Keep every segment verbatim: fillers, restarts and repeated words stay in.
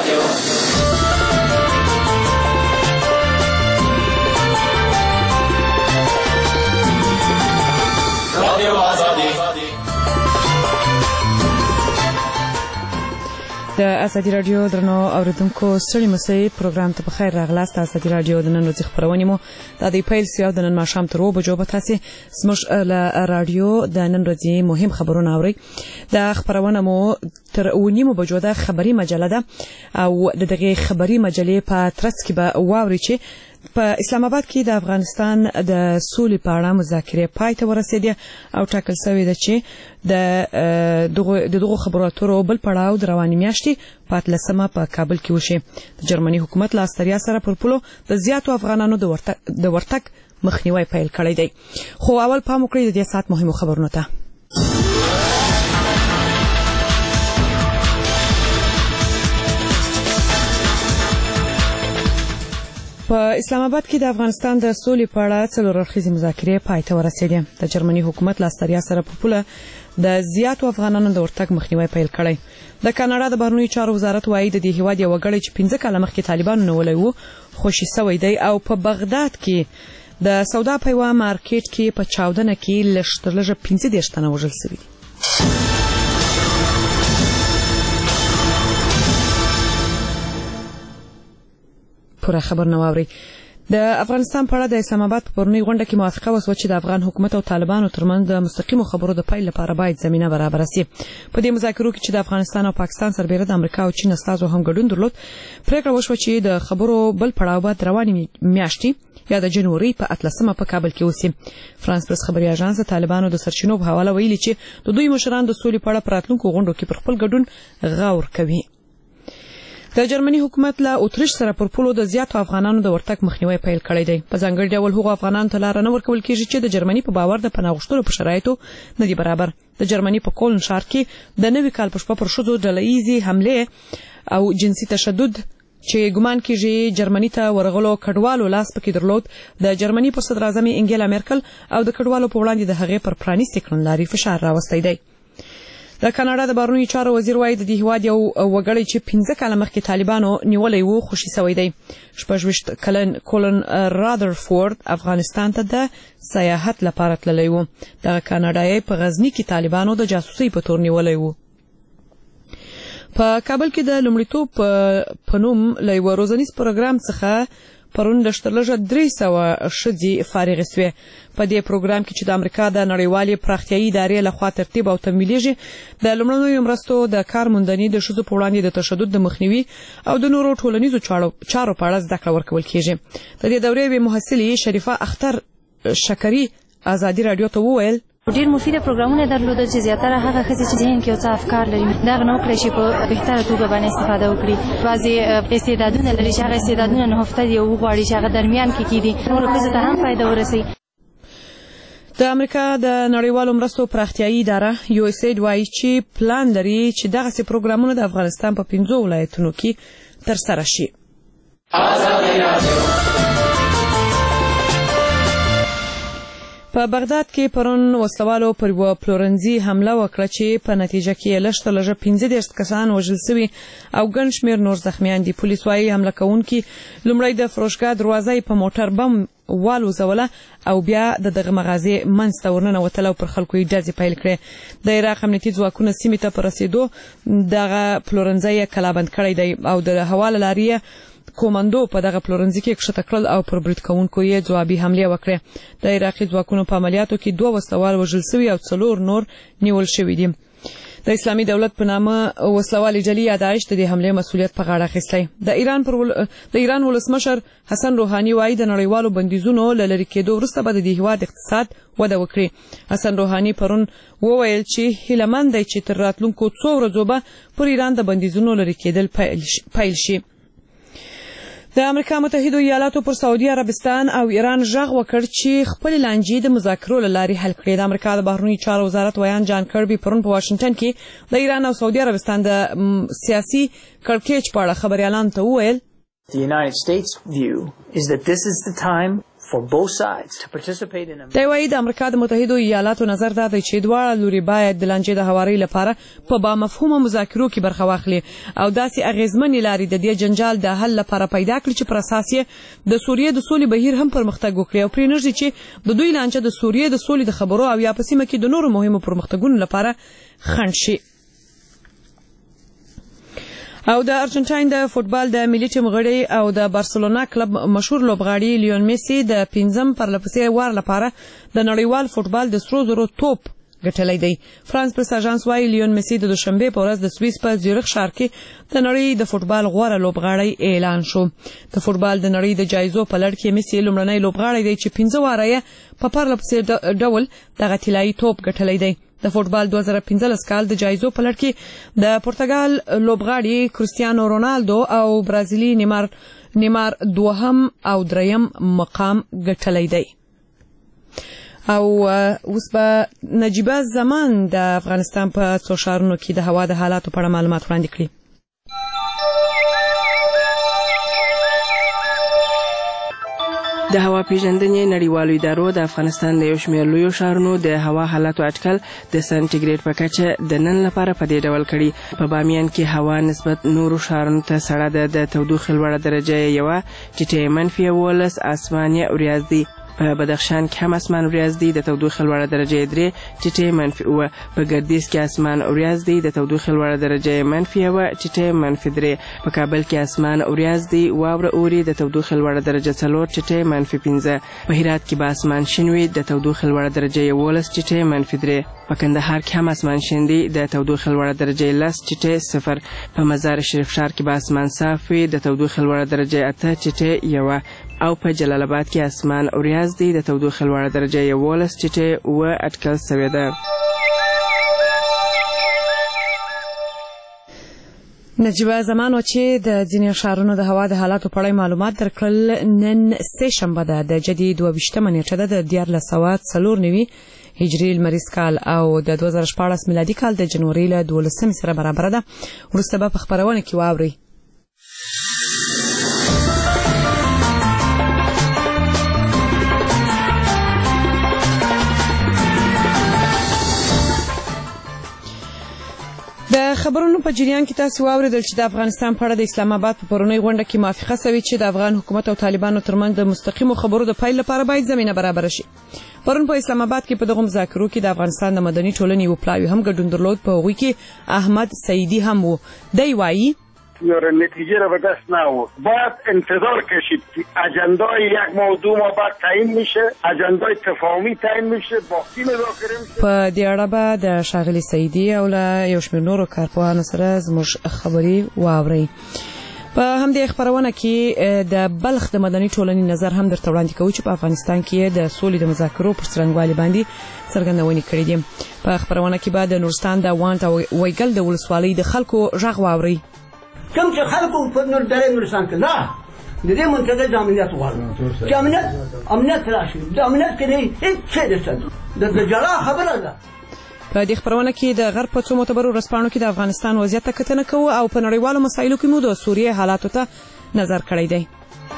د ازادي راډیو درنو اوریدونکو ستړي مسئ پروګرام ته بخیر راغلاست. ازادي راډیو د نن ورځې خبرونه مو د دې پیل سیاو د نن ماښام تر اوو بجو به تاسو زموږ له راډیو د نن ورځې مهم خبرونه اورئ. د خبرونه مو تر اونیمو بجو د خبري مجله ده او د دغه خبري مجلې په ترڅ کې به واوري چې په اسلام آباد کې د افغانستان د سولې په اړه مذاکرې پای ته ورسېدې او ټاکل شوې ده چې د دغه دغه خبرو اترو بل پړاو د رواني میاشتې په اتلسمه په کابل کې وشي. د جرمني حکومت له استریا سره پر پلو د زیاتو افغانانو د ورتګ مخنیوي پیل کړی دی. خو اول پام وکړئ د دې سات مهمو خبرونو ته. په اسلام آباد کې د افغانستان د سولې په اړه څلور اړخیزې مذاکرې پای ته ورسېدې. د جرمني حکومت له استریا سره په پوله د زیاتو افغانانو د ورتګ مخنیوي پیل کړی. د کاناډا د بهرنیو چارو وزارت وايي د دې هیواد یو وګړی چې پنځه کاله مخکې طالبانو نیولی و خوشي سوی دی او په بغداد کې د سودا په یوه مارکیټ کې په چاودنه کې لږ تر لږه پنځه دېرش تنه وژل سوي دي. پوره خبر نه واوري. د افغانستان په اړه د اسلام آباد په پرونی غونډه کې موافقه وشوه چې د افغان حکومت او طالبانو ترمنځ د مستقیمو خبرو د پیل لپاره باید زمینه برابر شي. په دې مذاکرو کې چې د افغانستان او پاکستان سربېره د امریکا او چین استازو هم ګډون درلود، پریکړه وشوه چې د خبرو بل پړاو به رواني میاشتې یا د جنوري په اتلسمه په کابل کې وسی. فرانس پرس خبري اژانس طالبانو د سرچینو په حواله ویلي چې د دوی مشران د سولې په اړه پراتلونکو غونډو کې پر خپل ګډون غور کوي. د جرمني حکومت له اتریش سره پر پولو د زیاتو افغانانو د ورتګ مخنیوي پیل کړی دی. په ځانګړي ډول هغو افغانانو ته لار نه ورکول کیږي چې د جرمني په باور د پناه غوښتلو په شرایطو نه دي برابر. د جرمني په کولن ښار کې د نوي کال په شپه پر ښځو ډلهییزې حملې او جنسي تشدد چې ګمان کیږي جرمني ته ورغلو کډوالو لاس پکې درلود، د جرمني په صدر اعظم انګیلا مرکل او د کډوالو په وړاندې د هغې پر پرانیستې کړنلارې فشار راوستی دی. د کاناډا د بهرنیو چارو وزیر وايي د دې هیواد یو وګړی چې پنځه کاله مخکې طالبانو نیولی و خوشي سوی دی. شپږ ویشت کلن کولن رادرفورد افغانستان ته د سیاحت لپاره تللی و. دغه کاناډایی په غزني کې طالبانو د جاسوسۍ په تور نیولی و. په کابل کې د لومړیتوب په نوم له یوه روزنیز پروګرام څخه پرون د شترلږه درې سوه ښځې فارغې سوې. په دې پروګرام کې چې د امریکا د نړیوالې پراختیایي ادارې لخوا ترتیب او تمویلیږي، د لومړنیو مرستو د کار موندنې د ښځو په وړاندې د تشدد د مخنیوي او د نورو ټولنیزو چارو په اړه زده کړه ورکول کیږي. د دې دورې یوې محصلې شریفه اختر شکري ازادي راډیو ته وویل ډیر مفیده پروګرامونه درلودل چې زیاتره هغه ښځې چې ذهن کې یو څه افکار لري دا غو نوکړي چې په بهتره توګه باندې استفاده وکړي. بعضې استعدادونه لري چې هغه استعدادونه نهفته دي او وغواړي چې هغه درمیان کې کیدي نورو ښځو ته هم فایده ورسوي. د امریکا د نړیوالو مرستو پراختیایي اداره یو اس اید وايي چې پلان لري چې دغسې پروګرامونه د افغانستان په پنځو ولایتونو کې ترسره شي. په بغداد کې پرون وسلوالو پر یوه پلورنځي حمله وکړه چې په نتیجه کې یې لږ تر لږه پنځه دېرش کسان وژل سوي او ګڼ شمېر نور زخمیان دي. پولیس وايي حمله کوونکي لومړی د فروشګاه دروازه یې په موټر بم والوزوله او بیا د دغه مغازې منځ ته ورننوتل او پر خلکو یې ډزې پیل کړې. د عراق امنیتي ځواکونه سیمې ته په رسېدو دغه پلورنځی یې کلابند کړی دی او د هوا له لارې کومندو په دغه پلورنځي کې کښته کړل او پر برید کوونکو یې ځوابي حملې وکړې. د عراقي ځواکونو په عملیاتو کې دوه وسلوال وژل سوي او څلور نور نیول شوي دي. د اسلامي دولت په نامه وسلوالې ډلې یا داعش د دې حملې مسؤلیت په غاړه اخیستی. د ایران پر ول... د ایران ولسمشر حسن روحاني وايي د نړیوالو بندیزونو له لرې کېدو وروسته به د دې هیواد اقتصاد وده وکړي. حسن روحاني پرون وویل چې هیله مند دی چې تر راتلونکو څو ورځو به پر ایران د بندیزونو لرې کېدل پیل شي. د امریکا متحده ایالاتو پر سعودي عربستان او ایران غږ وکړ چې خپل لانجې د مذاکرو له لارې حل کړي. د امریکا د بهرنیو چارو وزارت ویان جان کربي پرون په واشنګټن کې د ایران او سعودي عربستان د سیاسي کړکېچ په اړه خبريالانو ته وویل The United States view is that this is the time for both sides to participate in a د وایي د امریکا د متحدو ایالاتو نظر دا دی چې دواړه لوري باید د لانجې د هواري لپاره په با مفهومه مذاکرو کې برخه واخلي او داسې اغیزمنې لارې د دې جنجال د حل لپاره پیدا کړي چې پر اساس یې د سوریې د سولې بهیر هم پرمختګ وکړي او پرې نږدې چې د دوی لانجه د سوریې د سولې د خبرو او یا په سیمه کې د نورو مهمو پرمختګونو لپاره خنډ شي. او د ارجنټاین د فوتبال د ملي ټیم غړي او د بارسلونا کلب مشهور لوبغاړي لیون میسي د پنځم پرلپسې وار لپاره د نړیوال فوتبال د سرو زرو توپ ګټلی دی. فرانس پریس اژانس وايي لیون میسي د دوشنبه په ورځ د سویس په زیورخ ښار کې د نړۍ د فوتبال غوره لوبغاړی اعلان شو. د فوتبال د نړۍ د جایزو په لړ کې میسي لومړنی لوبغاړی دی چې پنځه واره یې په پرلپسې ډول دغه طلایي توپ ګټلی دی. د فوتبال دوه زره پنځلس کال د جایزو په لړ کې د پرتګال لوبغاړي کریستیانو رونالدو او برازیلي نیمار نیمار دوهم او دریم مقام ګټلی دی. او اوس به نجیبه زمان د افغانستان په څو ښارونو کې د هوا د حالاتو په اړه معلومات وړاندې کړي. د هوا پیژندنې نړیوالو ادارو د افغانستان د یو شمېر لویو ښارونو د هوا حالاتو اټکل د سانټیګریډ په کچه د نن لپاره په دې ډول کړي. په بامیان کې هوا نسبت نورو ښارونو ته سړه ده. د تودوخې لوړه درجه یې یوه ټیټه منفي یولس اسمان یې وریځ دی. په بدخشان کې هم اسمان وریځ دی. د تودوخې لوړه درجه یې درې ټیټه منفي اووه. په ګردیز کې اسمان وریځ دی. د تودوخې لوړه درجه یې منفي یوه ټیټه منفي درې. په کابل کې اسمان وریځ دی. واوره اوري. د تودوخې لوړه درجه څلور ټیټه منفي پنځه. په هرات کې به اسمان شین وي. د تودوخې لوړه درجه یولس ټیټه منفي درې. په کندهار کې هم اسمان شین دی. د تودوخې لوړه درجه لس ټیټه صفر. په مزار شریف ښار کې به اسمان صاف وي. د تودوخې لوړه درجه اته ټیټه یوه. او په جلال آباد کې اسمان وریځ دی. د تودوخې لوړه درجه یولس ټیټه اووه اټکل شوې ده. نجیبه زمانو چې د ځینې ښارونو د هوا د حالاتو په اړه معلومات درکړل. نن سه شنبه ده د جدي دوه ویشتمه نیټه ده د دیارلس سوه څلور نوي هجري لمریز کال او د دوه زره شپاړس میلادي کال د جنوري له دولسمې سره برابره ده. وروسته به په خپرونه کې واورئ. د خبرونو په جریان کې تاسو واوریدل چې د افغانستان په اړه د اسلام آباد په پرونی غونډه کې موافقه شوې چې د افغان حکومت او طالبانو ترمنځ د مستقیمو خبرو د پیل لپاره باید زمینه برابر شي. پرون په اسلام آباد کې په دغه مذاکرو کې د افغانستان د مدني ټولنې یو پلاوی هم ګډون درلود. په هغوی کې احمد سعیدی هم و. دی وایي یا نتیجه را به دست نآورد. باید انتظار کشید که اجندای یک موضوع ما بعد تعیین میشه، اجندای تفاهمی تعیین میشه، باقی مذاکره میشه. په دې اړه به د ښاغلي سعیدي او له یو شمېر نورو کارپوهانو سره زموږ خبرې واورئ. په همدې خبرونه کې د بلخ د مدني ټولنې نظر هم درته وړاندې کوو چې په افغانستان کې د سولې د مذاکرو پر څرنګوالي باندې څرګندونې کړې دي. په خبرونه کې به د نورستان د وانټ او ویګل د ولسوالۍ د خلکو غږ واورئ. کوم چې خلکو په نور درې نورستان کې نه د دې منطقې د امنیت غواړي چې امنیت امنیت راشي. د امنیت کې نه هیڅ څه نشته. د جلا خبره ده. په دې خبرونه کې د غرب په څو معتبرو ورځپاڼو کې د افغانستان وضعیت ته کتنه کوو او په نړیوالو مسایلو کې مو د سوریې حالاتو ته نظر کړی دی.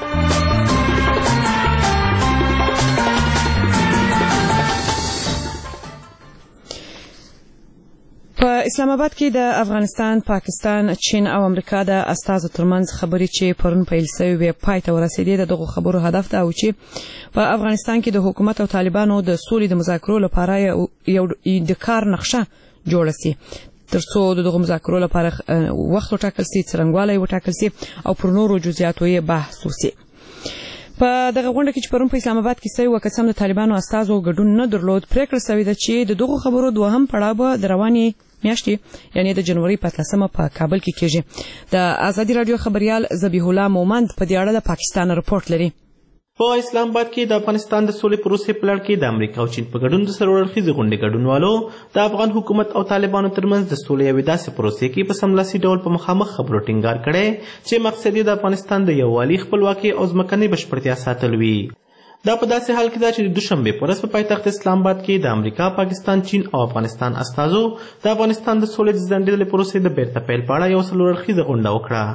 په اسلام آباد کې د افغانستان، پاکستان، چین او امریکا د استازو ترمنځ خبرې چې پرون پیل شوې پای ته ورسېدې. د دغو خبرو هدف دا و چې په افغانستان کې د حکومت او طالبانو د سولې د مذاکرو لپاره یو د کار نقشه جوړه شي ترڅو د دغو مذاکرو لپاره وخت وټاکل شي، څرنګوالی وټاکل شي او پر نورو جزئیاتو یې بحث وشي. په دغه غونډه کې چې پرون په اسلام آباد کې شوې وه، که څه هم د طالبانو استازو ګډون نه درلود، پریکړه شوې ده چې د دغو خبرو دوهم پړاو به د روانې میاشتې یعنې د جنوري په اتلسمه په کابل کې کېږي. د ازادي راډیو خبریال ذبیح الله مومند په دې اړه د پاکستان رپورټ لري. په اسلام آباد کې د افغانستان د سولې پروسې په لړ کې د امریکا او چین په ګډون د سرور اړخیزې غونډې ګډونوالو د افغان حکومت او طالبانو ترمنځ د سولې یوې داسې پروسې کې په سملاسي ډول په مخامخ خبرو ټینګار کړی چې مقصد یې د افغانستان د یووالي، خپلواکۍ او ځمکنۍ بشپړتیا ساتل وي. دا په داسې حال کې ده چې د دوشنبې په ورځ په پایتخت اسلام آباد کې د امریکا، پاکستان، چین او افغانستان استازو د افغانستان د سولې د ځنډېدلې پروسې د بیرته پیل په اړه یو څلور اړخیزه غونډه وکړه.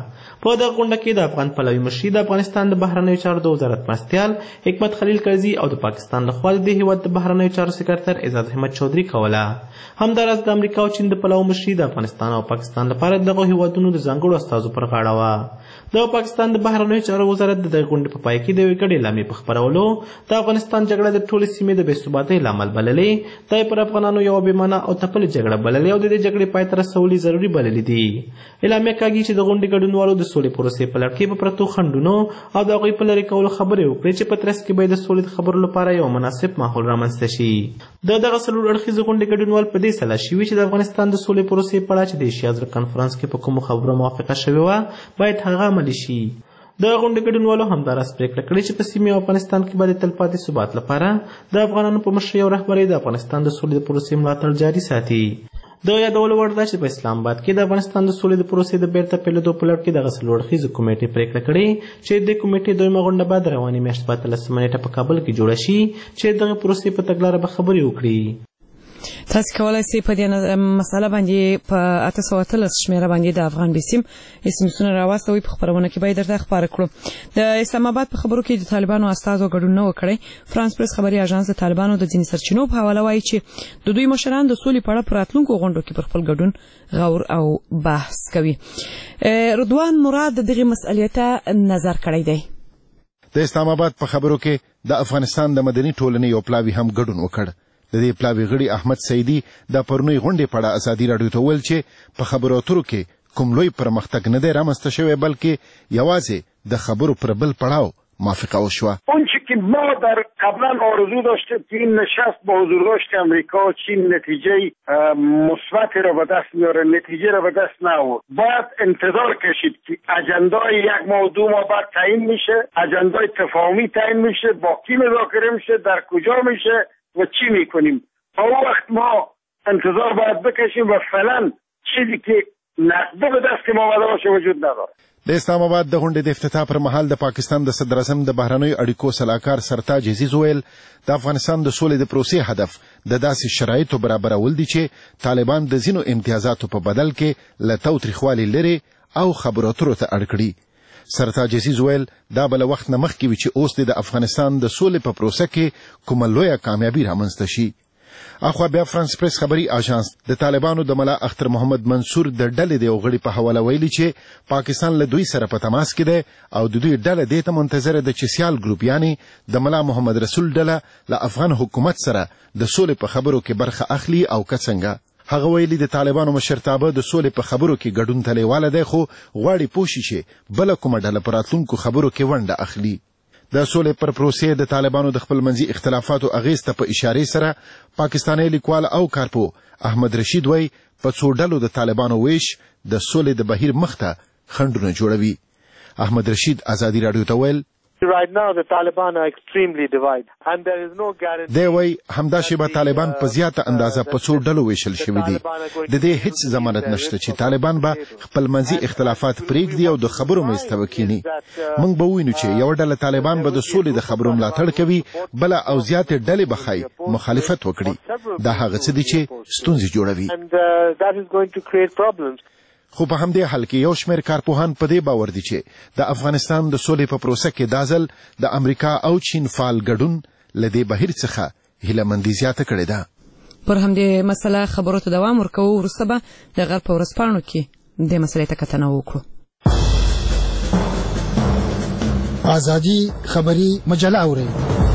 په دغه غونډه کې د افغان پلوي مشري د افغانستان د بهرنیو چارو د وزارت مرستیال حکمت خلیل کرزي او د پاکستان لخوا د دې هیواد د بهرنیو چارو سکرټر اعزاز احمد چودھري کوله. همداراز د امریکا او چین د پلوي مشري د افغانستان او پاکستان لپاره دغه هیوادونو د ځانګړو استازو پر غاړه وه. د پاکستان د بهرنیو چارو وزارت د دغه غونډې په پای کې د یوې ګډې اعلامیې په خپرولو د افغانستان جګړه د ټولې سیمې د بې ثباتۍ لامل بللې، دا یې پر افغانانو یوه بې معنی او تپلې جګړه بللې او د دې جګړې پای ته رسول یې ضروري بللې دي. اعلامیه کاږي چې د غونډې ګډونوالو د سولې پروسې په لړ کې په پرتو خنډونو او د هغوی په لرې کولو خبرې وکړې چې په ترڅ کې به د سولې د خبرو لپاره یو مناسب ماحول رامنځته شي. د دغه څلور اړخیزې غونډې ګډونوال په دې سلا شوي چې د افغانستان د سولې پروسې په اړه چې د ایشیا زر کنفرانس کې په کومو خبرو موافقه شوې وه باید هغه عملي شي. د غونډې ګډونوالو همداراز پرېکړه کړې چې په سیمې او افغانستان کې به د تلپاتې ثبات لپاره د افغانانو په مشرۍ او رهبرۍ د افغانستان د سولې د پروسې ملاتړ جاري ساتي. د یادولو وړ ده چې په اسلام آباد کې د افغانستان د سولې د پروسې د بیرته پیلېدو په لړ کې دغه څلور اړخیزې کمیټې پرېکړه کړې چې د کمیټې دویمه غونډه به د روانې میاشتې په اتلسمه نیټه په کابل کې جوړه شي چې دغه پروسې په تګلاره به خبرې وکړي. تاسو کولای شئ په دې مسله باندې په اته سوه اتلس شمیره باندې د افغان بیسیم اسمسونه راواستوي. په خبرونه کې باید درته خبره کړو. د اسلام آباد په خبرو کې د طالبانو استازو ګډون نه وکړي. فرانس پریس خبري اژانس د طالبانو د ځینې سرچینو په حواله وایي چې د دوی مشران د سولې په اړه په راتلونکو غونډو کې پر خپل ګډون غور او بحث کوي. رضوان مراد دغه مسئلې ته نظر کړی دی. د اسلام آباد په خبرو کې د افغانستان د مدني ټولنې یو پلاوی هم ګډون وکړ. د دې پلاوی غړي احمد سیدی د پرونی غونډې په اړه ازادي راډیو ته ویل چې په خبرو اترو کې کوم لوی پرمختګ نه دی رامنځته شوی بلکې یوازې د خبرو پر بل پړاو موافقه وشوه. اونچه که ما در قبلا آرزو داشتیم که این نشست با حضور داشت امریکا و چین نتیجه مثبت را به دست میاره، نتیجه را به دست نآورد. باید انتظار کشید که اجندای یک ماه دو ماه بعد تعیین میشه، اجندای تفاهمی تعیین میشه، با کی مذاکره میشه، در کجا میشه و چی میکنیم. تا وقت ما انتظار باید بکشیم و فعلا چیزی که نقده به دست ما آمده باشه وجود نداره. د اسلام آباد د غونډې د افتتاح پر مهال د پاکستان د صدر اعظم د بهرنیو اړیکو سلاکار سرتاج عزیز ویل د افغانستان د سولې د پروسې هدف د داسې شرایطو برابرول دي چې طالبان د ځینو امتیازاتو په بدل کې له تاوتریخوالي لرې او خبرو اترو ته اړ کړي. سرتاج عزیز ویل دا بل وخت نه مخکې وي چې اوس د افغانستان د سولې په پروسه کې کومه لویه کامیابي رامنځته شي. اخوا بیا فرانس پریس خبري اژانس د طالبانو د ملا اختر محمد منصور د ډلې د یو غړي په حواله ویلي چې پاکستان له دوی سره په تماس کې دی او د دوی ډله دې ته منتظره ده چې سیال ګروپ یعنی د ملا محمد رسول ډله له افغان حکومت سره د سولې په خبرو کې برخه اخلي او که څنګه. هغه ویلي د طالبانو مشرتابه د سولې په خبرو کې ګډون ته لیواله دی خو غواړي پوه شي چې بله کومه ډله په راتلونکو خبرو کې ونډه اخلي. د سولې پر پروسې د طالبانو د خپل منځي اختلافاتو اغیز ته په اشارې سره پاکستاني لیکوال او کارپو احمد رشید وای په څو ډلو د طالبانو ویش د سولې د بهیر مخته خنډونه جوړوي. احمد رشید ازادي راډیو ته ویل Right now the Taliban are extremely divided and there is no guarantee. دی وای همدا شیبه طالبان په زیاته اندازه په څو ډلو ویشل شوي دي. د دې هیڅ ضمانت نشته چې طالبان به خپل منځي اختلافات پرېږدي او د خبرو میز ته وکیني. موږ به وینو چې یو ډله طالبان به د سولې د خبرو ملاتړ کوي، بله او زیاتې ډلې به ښایي مخالفت وکړي. دا هغه څه دي چې ستونزې جوړوي. And uh, that is going to create problems. خو په همدې حال کې یو شمېر کارپوهان په دې باور دي چې د افغانستان د سولې په پروسه کې دا ځل د امریکا او چین فعال ګډون له دې بهیر څخه هیلهمندي زیاته کړې ده. پر همدې مسله خبرو ته دوام ورکوو. وروسته به د غرب په ورځپاڼو کې دې مسلې ته کتنه وکړو. ازادي خبري مجله اورئ.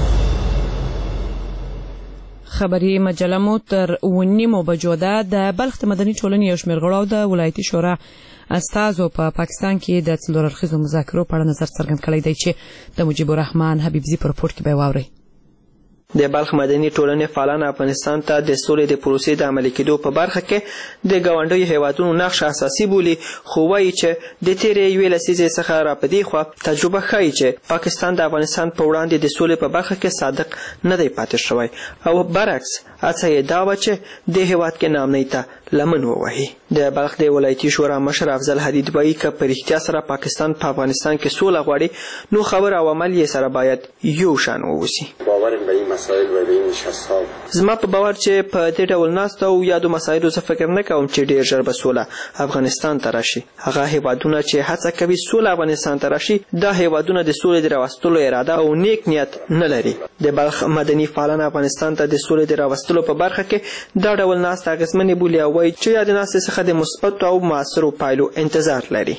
خبري مجله مو تر ونیمو بجو ده. د بلخ د مدني ټولنې یو شمېر غړو د ولایتي شورا استازو په پاکستان کې د څلور اړخیزو مذاکرو په اړه نظر څرګند کړی دی چې د مجيب الرحمن حبیبزي په رپورټ کې به واورئ. د بلخ مدني ټولنې فعالان افغانستان ته د سولې د پروسې د عملي کېدو په برخه کې د ګاونډیو هیوادونو نقش اساسي بولي، خو وایي چې د تېرې یوې لسیزې څخه را په دې خوا تجربه ښایي چې پاکستان د افغانستان په وړاندې د سولې په برخه کې صادق نه دی پاتې شوی او برعکس هڅه یې دا وه چې د هیواد کې ناامنۍ ته لمن ووهي. د بلخ د ولایتي شورا مشر افضل حدید وایي که په رښتیا سره پاکستان په پا افغانستان کې سوله غواړي نو خبر او عمل یې سره باید یو شان واوسي. مسائل و به این نشست‌ها. زما په باور چې په دې ډول ناستو او یادو مسایلو څه فکر نه کوم چې ډیر ژر به سوله افغانستان ته راشي. هغه هیوادونه چې هڅه کوي سوله افغانستان ته راشي دا هیوادونه د سولې د راوستلو اراده او نیک نیت نه لري. د بلخ مدني فعالان افغانستان ته د سولې د راوستلو په برخه کې دا ډول ناسته اغېزمنې بولي او وایي چې یادې ناستې څخه د مثبتو او مؤثرو پایلو انتظار لري.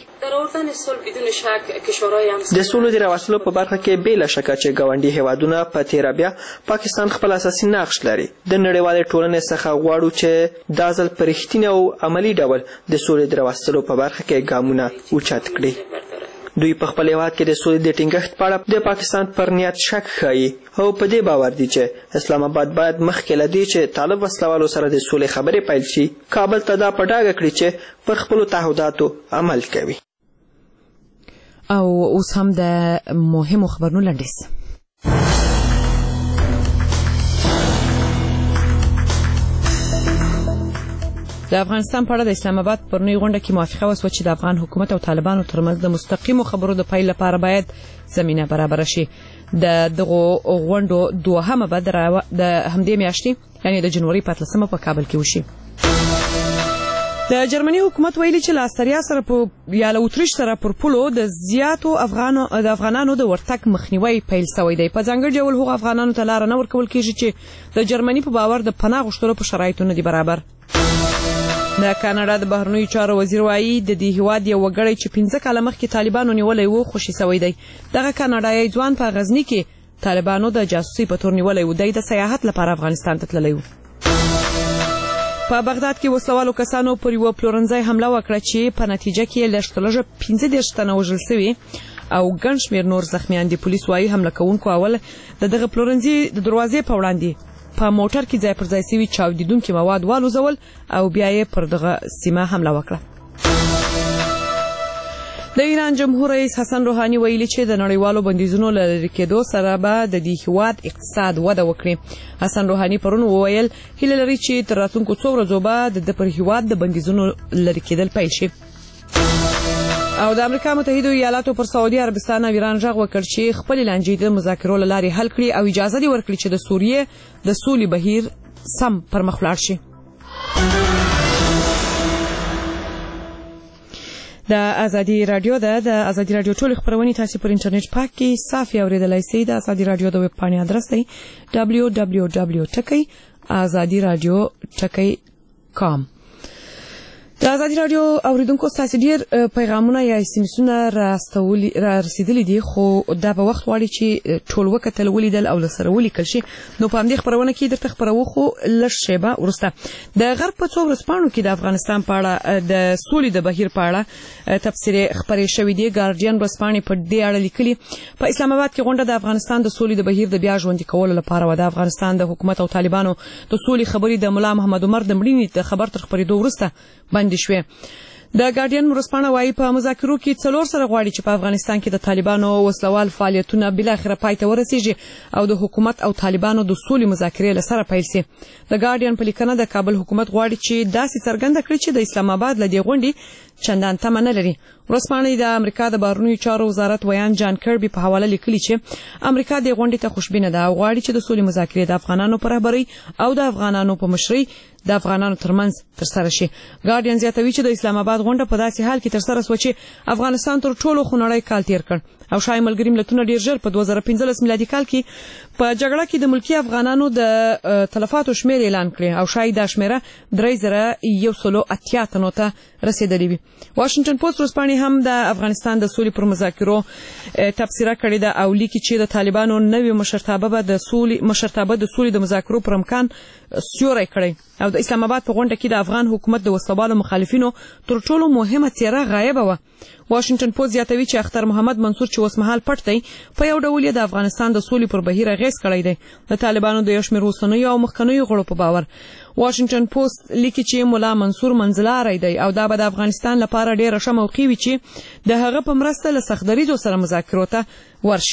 د سولې د راوستلو په برخه کې بې له شکه چې ګاونډي هیوادونه په تیره بیا پاکستان خپل اساسي نقش لري. د نړیوالې ټولنې څخه غواړو چې دا ځل په رښتینې او عملي ډول د سولې د راوستلو په برخه کې ګامونه اوچت کړي. دوی په خپل هیواد کې د سولې د ټینګښت په اړه د پاکستان پر نیت شک ښیي او په دې باور دي چې اسلام آباد باید مخکې له دې چې طالب وسلوالو سره د سولې خبرې پیل شي کابل ته دا په ډاګه کړي چې پر خپلو تعهداتو عمل کوي. او اوس هم د مهمو خبرونو لنډیز. د افغانستان په اړه د اسلام آباد پرونی غونډه کې موافقه وشوه چې د افغان حکومت او طالبانو ترمنځ د مستقیمو خبرو د پیل لپاره باید زمینه برابر شي. د دغو غونډو دوهمه به د همدې میاشتې یعنی د جنوري په اتلسمه په کابل کې وشي. د جرمني حکومت ویلي چې له استریا سره په یا له اتریش سره پر پولو د زیاتو افغانو د افغانانو د ورتګ مخنیوي پیل شوی دی. په ځانګړي ډول هغو افغانانو ته لاره نه ورکول کېږي چې د جرمني په باور د پناه غوښتلو په شرایطو نه دي برابر. د کاناډا د بهرنیو چارو وزیر وایي د دې هیواد یو وګړی چې پنځه کاله مخکې طالبانو نیولی و خوشي شوی دی. دغه کاناډایي ځوان په غزني کې طالبانو د جاسوسي په تور نیولی و. دی د سیاحت لپاره افغانستان ته تللی و. په بغداد کې وسلوالو کسانو پر یوه پلورنځای حمله وکړه چې په نتیجه کې لږ تر لږه پنځه دېرش تنه وژل سوي او ګڼ شمېر نور زخمیان دي. پولیس وایي حمله کوونکو اول د دغه پلورنځي د دروازې په وړاندې په موټر کې ځای پر ځای سوي چاودیدونکي مواد والوزول او بیا یې پر دغه سیمه حمله وکړه. د ایران جمهور رئیس حسن روحاني ویلي چې د نړیوالو بندیزونو له لرې کېدو سره به د دې هیواد اقتصاد وده وکړي. حسن روحاني پرون وویل هیله لري چې تر راتلونکو څو ورځو به د ده پر هیواد د بندیزونو لرې کېدل پیل شي. او د امریکا متحده ایالاتو پر سعودي عربستان او ایران غږ وکړ چې خپل لانجې د مذاکرو له لارې حل کړي او اجازه دې ورکړي چې د سوریې د سولې بهیر سم پر مخ ولاړ شي. د ازادي رادیو ده د ازادي رادیو ټول خبرونه تاسو پر انټرنیټ پاک کې صافي اوریدلای شئ. د ازادي رادیو د ویب پاڼې ادرس دی دبلیو دبلیو دبلیو ټکی ازادي رادیو ټکی کام. د ازادي رادیو اوریدونکو تاسو ډیر پیغامونه یا اس ام اسونه راستولي را رسیدلي دي خو دا په وخت غواړي چې ټول وکتل ولیدل او لسره ولیکل شي. نو په همدې خبرونه کې درته خبرو خو لږ شیبه وروسته د غرب په څو ورځپاڼو کې د افغانستان په اړه د سولې د بهیر په اړه تفسیر خبرې شوې دي. ګارډین ورځپاڼې په دې اړه لیکلي په اسلام آباد کې غونډه د افغانستان د سولې د بهیر د بیا ژوندي کولو لپاره و. د افغانستان د حکومت او طالبانو د سولې خبرې د ملا محمد عمر د مړینې د خبر تر خبرېدو وروسته بندي شوې. د ګارډین ورځپاڼه وایي په مذاکرو کې څلور سره غواړي چې په افغانستان کې د طالبانو وسلوال فعالیتونه بلاخره پای ته ورسیږي او د حکومت او طالبانو د سولې مذاکرې له سره پیل شي. د ګارډین په لیکنه د کابل حکومت غواړي چې داسې څرګنده کړي چې د اسلام آباد له دې غونډې چندان تمه نه لري. ورځپاڼې د امریکا د بهرنیو چارو وزارت ویان جان کربي په حواله لیکلي چې امریکا د غونډې ته خوشبینه ده او غواړي چې د سولې مذاکرې د افغانانو په رهبرۍ او د افغانانو په مشرۍ د افغانانو ترمنځ ترسره شي. ګارډین زیاتوي چې د اسلام آباد غونډه په داسې حال کې ترسره شوه چې افغانستان تر ټولو خونړی کال تیر کړ او شای ملګري ملتونه ډیر ژر په دوه زره پنځلس میلادي کال کې په جګړه کې د ملکی افغانانو د تلفاتو شمیر اعلان کړ او شای دا شمیره درې زره یو سلو اتیا تنو ته رسیدلې وي. واشنگټن پوسټ ورځپاڼې هم د افغانستان د سولې پر مذاکرو تبصره کړې ده او لیکي چې د طالبانو نوې مشرتابه به د سولې مشرتابه د سولې د مذاکرو پر امکان سیوری کړی او د اسلام آباد په غونډه کې د افغان حکومت د وسلوالو مخالفینو تر ټولو مهمه څیره غایبه وه. واشنگټن پوسټ زیاتوي چې اختر محمد منصور چې اوس مهال پټ دی په یو ډول یې د افغانستان د سولې پر بهیر اغیز کړی دی د طالبانو د یو شمېر اوسنیو او مخکنیو غړو په باور. واشنگټن پوسټ لیکي چې مولا منصور منځلاری دی او دا به د افغانستان لپاره ډېره ښه موقع وي چې د هغه په مرسته له سختدریځو سره مذاکرو ته ورشي.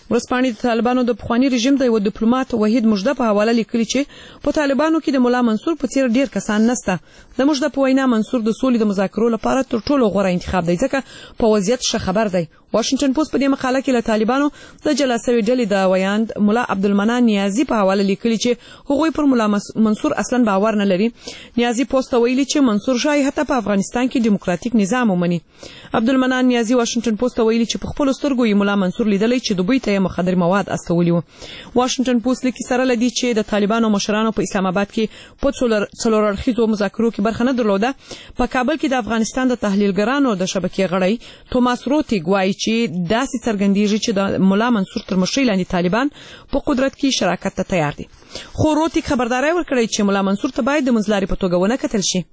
ورځپاڼې د طالبانو د پخواني رژیم د یو ډیپلوماټ وحید مجده په حواله لیکلي چې په طالبانو کې د ملا منصور په څیر ډیر کسان نشته. د مجده په وینا منصور د سولې د مذاکرو لپاره تر ټولو غوره انتخاب دی ځکه په وضعیت ښه خبر دی. واشنگټن پوسټ په دې مقاله کې له طالبانو د جلا سوي ډلې د ویاند ملا عبدالمنان نیازي په حواله لیکلي چې هغوی پر ملا منصور اصلا باور نه لري. نیازي پوسټ ویلي چې منصور شای حتی په افغانستان کې دیموکراتیک نظام ومني. عبدالمنان نیازي واشنگټن پوسټ ویلي چې په خپل سترګو یې ملا منصور لیدلی چې دوبۍ ته یې مخدر مواد استولي وو. واشنگټن پوسټ لیکي سره لدی چې د طالبانو مشرانو په اسلام آباد کې په څلور اړخیزو مذاکرو کې برخه نه درلوده. په کابل کې د افغانستان د تحلیلګرانو د شبکې غړی توماس روتیګ وایي چې داسې څرګندېږي چې د ملا منصور تر مشرۍ لاندې طالبان په قدرت کې شراکت ته تیار دي. خو روتیګ خبرداری ورکړی چې ملا منصور ته باید د منځلارۍ په توګه ونه کتل شي.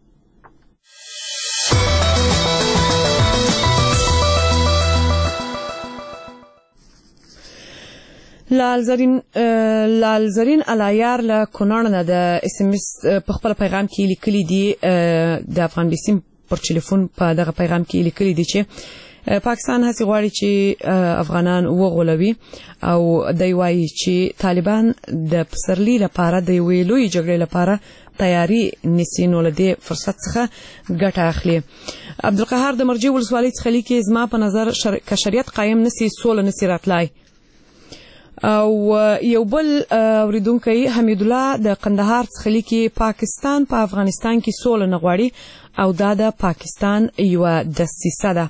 لالزرین لالزرین علایار له کونړ نه د اس ام اس په خپل پیغام کې لیکلي دي، د افغان بیسیم پر ټلیفون په دغه پیغام کې لیکلي دي چې پاکستان هڅه غواړي چې افغانان وغولوي او دوی وایي چې طالبان د پسرلي لپاره د یوې لویې جګړې لپاره تیاری نیسي، نو له دې فرصت څخه ګټه اخلي. عبدالقهار د مرجې ولسوالۍ څخه لیکي زما په نظر که شریعت قایم نسي سوله نسي راتلای. او یو بل اوریدونکی حمید الله د قندهار څخه لیکي پاکستان په پا افغانستان کې سوله نه غواړي او دا د پاکستان یوه دسیسه ده.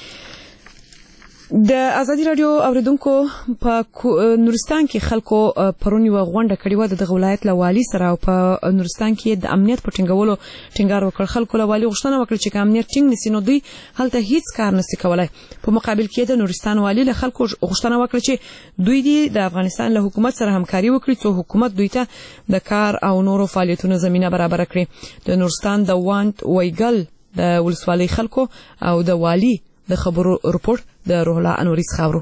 د ازادي رادیو اوریدونکو په نورستان کې خلکو پرون یوه غونډه کړې وه د دغه ولایت له والي سره او په نورستان کې د امنیت په ټینګولو ټینګار وکړ. خلکو له والي غوښتنه وکړه چې که امنیت ټینګ نسي نو دوی هلته هیڅ کار نسي کولی. په مقابل کې د نورستان والي له خلکو غوښتنه وکړه چې دوی دې د افغانستان له حکومت سره همکاري وکړي څو حکومت دوی ته د کار او نورو فعالیتونو زمینه برابره کړي. د نورستان د وانت ویګل د ولسوالۍ خلکو او د والي د خبرو رپورټ د روح الله انوري خاورو.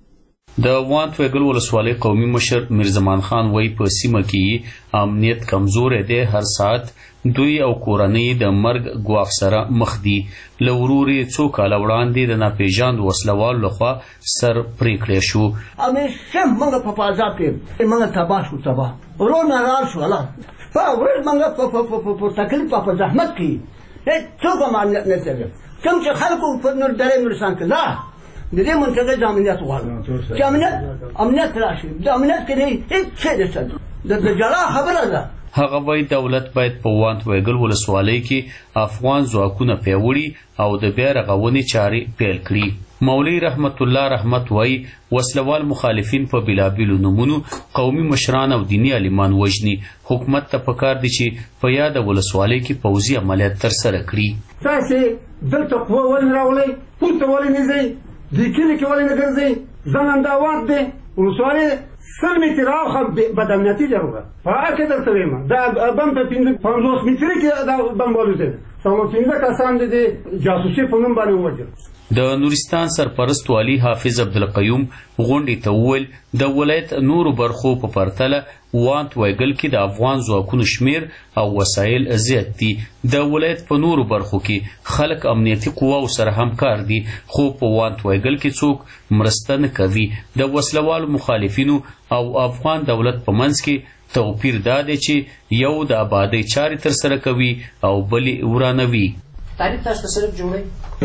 د وانت ویګل ولسوالۍ قومي مشر میرزمان خان وایي په سیمه کې امنیت کمزوری دی، هر ساعت دوی او کورنۍ د مرګ ګواښ سره مخ دي. له ورورې څو کاله وړاندې د ناپېژاندو وسلوالو لخوا سر پرې کړی شو. همیشه موږ په فضا کې موږ تباه شو تباه ورور ناراض شو الله په ورځ موږ په تکلیف په زحمت کې هېڅوک هم امنیت نه کوي. کوم چې خلکو په نور درې نورستان کې لا د دې منطقې د امنیت غواړي چې امنیت امنیت راشي. د امنیت کې هېڅ شی نشته، د جلا خبره ده. هغه وایي دولت باید په وانت ویګل ولسوالۍ کې افغان ځواکونه پیاوړي او د بیا رغونې چارې پیل کړي. مولوي رحمت الله رحمت وایي وسلوال مخالفین په بېلابېلو نومونو قومي مشران او دیني عالمان وژني. حکومت ته پکار دی چې په یاده ولسوالۍ کې پوځي عملیات ترسره کړي. تاسې دلته قوه ولې راولئ؟ پورته ولې نه ځئ؟ دوی کلي کې ولې نه ګرځئ؟ زننداوات دی ولسوالۍ سل متره راوخه بد امنیتي جوړه په هغه کې درته وایم دا بم په پنځه پنځوس متره کې دا بم والوځېد. څلور پنځه کسان د دې جاسوسي په نوم باندې ووژل. د نورستان سرپرست والي حافظ عبدالقیوم غونډې ته وویل د ولایت نورو برخو په پرتله وانت ویګل کې د افغان ځواکونو شمیر او وسایل زیات دي. د ولایت په نورو برخو کې خلک امنیتي قواو سره همکار دي، خو په وانت ویګل کې څوک مرسته نه کوي. د وسلوالو مخالفینو او افغان دولت په منځ کې توپیر دا دی چې یو د آبادۍ چارې ترسره کوي او بلې ورانوي. طالب تاسو ته سړک جوړوي؟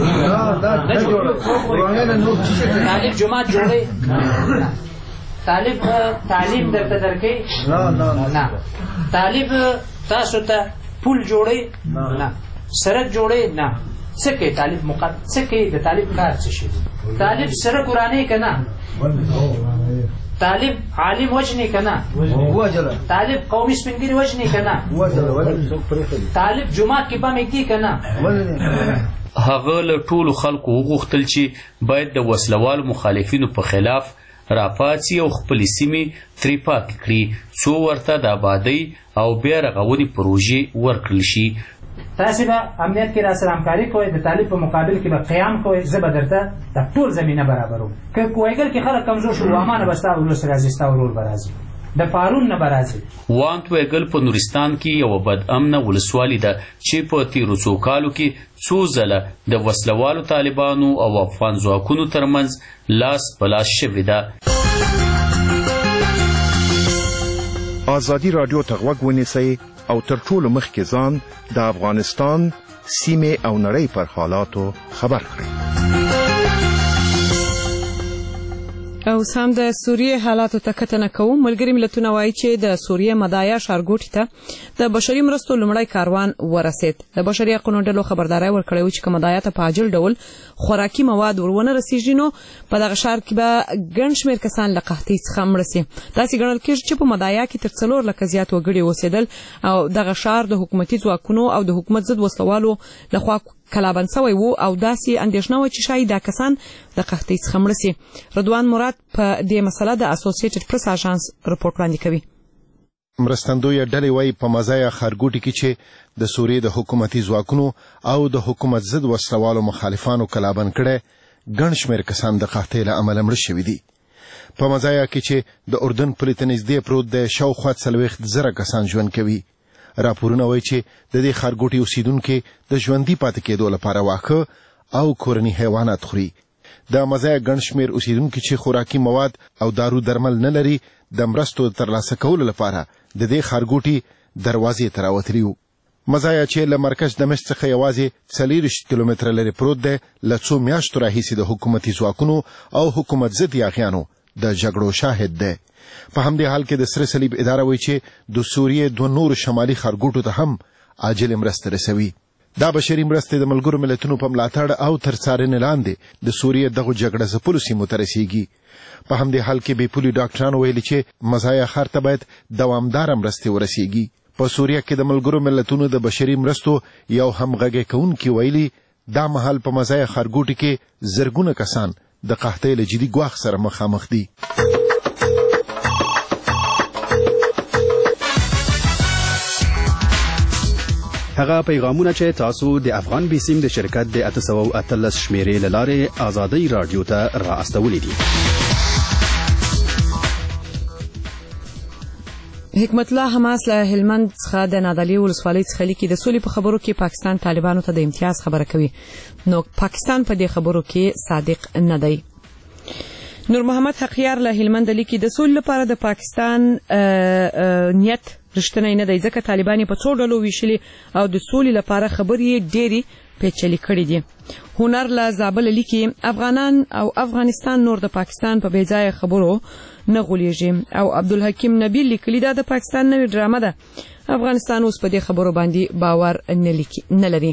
نه جوړوي. طالب جومات جوړوي؟ طالب تعلیم درته درکوي؟ نه. طالب تاسو ته پل جوړوي؟ نه. سړک جوړوي؟ نه. څه کوي طالب مقابل څه کوي؟ د طالب کار څه شي؟ طالب سړک ورانوي که نه؟ طالب عالم وجني کنا طالب قومي سپنګری وجني کنا طالب جمعات کې بم کې کنا. هغه له ټولو خلکو وغوښتل چې باید د وسلوالو مخالفینو په خلاف راپاڅي او خپلې سیمې ترې پاکې کړي څو ورته د آبادۍ او بیا رغونې پروژې ورکړل شي. تاسې به امنیت کې راسره همکاري کوئ، د طالب په مقابل کې به قیام کوئ، زه به درته د ټول زمینه برابروم. که کویګل کې خلک کمزور شو وامانه به ستا ورور سره راځي، ستا ورور به راځي، د پارون نه به راځي. وانت ویګل په نورستان کې یوه بد امنه ولسوالي ده چې په تیرو څو کالو کې څو ځله د وسلوالو طالبانو او افغان ځواکونو ترمنځ لاس په لاس شوې ده. ازادي رادیو ته غوږ ونیسئ او تر ټولو مخکې ځان د افغانستان سیمې او نړۍ پر حالاتو خبر کړئ. او سم د سوریه حالاتو ته کتنه کوم. ملګری ملتونه وایي چې د سوریه مدایا ښارګوټي ته د بشري مرستو لومړی کاروان ورسید. د بشري حقوقو ډلو خبرداري ورکړې و چې که مدایا ته په عاجل ډول خوراکي مواد ورونه رسیږي نو په دغه ښار کې به ګڼ شمېر کسان له قحطۍ څخه مړه سي. داسې ګڼل کېږي چې په مدایا کې تر څلور لکه زیات وګړي اوسېدل او دغه ښار د حکومتي ځواکونو او د حکومت ضد وسلوالو لخوا کلابند سوی وو او داسې اندېښنه وه چې ښایي دا کسان د قحطۍ څخه مړه سي. رضوان مراد په دې مسله د اسوسییټډ پریس اژانس رپورټ وړاندې کوي. مرستندویه ډلې وایي په مزایا ښارګوټي کې چې د سوریې د حکومتي ځواکونو او د حکومت ضد وسلوالو مخالفانو کلابند کړی ګڼ شمېر کسان د قحطۍ له امله مړه شوي دي. په مزایا کې چې د اردن پولې ته نږدې پروت دی شاوخوا څلوېښت زره کسان ژوند کوي. راپورونه وایي چې د دې ښارګوټي اوسیدونکي د ژوندي پاتې کېدو لپاره واښه او کورني حیوانات خوري. د مزایا ګڼ شمېر اوسیدونکي چې خوراکي مواد او دارو درمل نه لري د مرستو د ترلاسه کولو لپاره د دې ښارګوټي دروازې ته راوتلي وو. مزایا چې له مرکز دمشق څخه یوازې څلېرویشت کیلومتره لرې پروت دی له څو میاشتو راهیسې د حکومتي ځواکونو او حکومت ضد یاغیانو د جګړو شاهد دی. په همدې حال کې د سره صلیب اداره وایي چې د سوریې دوه نورو شمالي ښارګوټو ته هم عاجل مرسته رسوي. دا بشري مرستې د ملګرو ملتونو په ملاتړ او تر څارنې لاندې د سوریې دغو جګړه ځپلو سیمو ته رسیږي. په همدې حال کې بې پولي ډاکټرانو ویلي چې مزایا ښار ته باید دوامداره مرستې ورسیږي. په سوریه کې د ملګرو ملتونو د بشري مرستو یو همغږی کوونکي ویلي دا مهال په مزایا ښارګوټي کې زرګونه کسان د قحطۍ له جدي ګواښ سره مخامخ دي. هغه پیغامونه چې تاسو د افغان بیسیم د شرکت د اته سوه اتلس شمیرې له لارې ازادۍ راډیو ته را استولي دي. حکمت الله حماس له هلمند څخه د نادعلي ولسوالۍ څخه لیکي د سولې په خبرو کې پاکستان طالبانو ته د امتیاز خبره کوي نو پاکستان په دې خبرو کې صادق نه دی. نور محمد حقیار له هلمند لیکي د سولې لپاره د پاکستان نیت رښتینی نه دی ځکه طالبان په څو ډلو ویشلي او د سولې لپاره خبرې ډېرې پیچلې کړې دي. هنر له زابل لیکي افغانان او افغانستان نور د پاکستان په بې ځایه خبرو نه غولېږي او عبدالحکیم نبیل لیکلي دا د پاکستان نوې ډرامه ده. افغانستان اوس په دې خبرو باندې باور نه لري.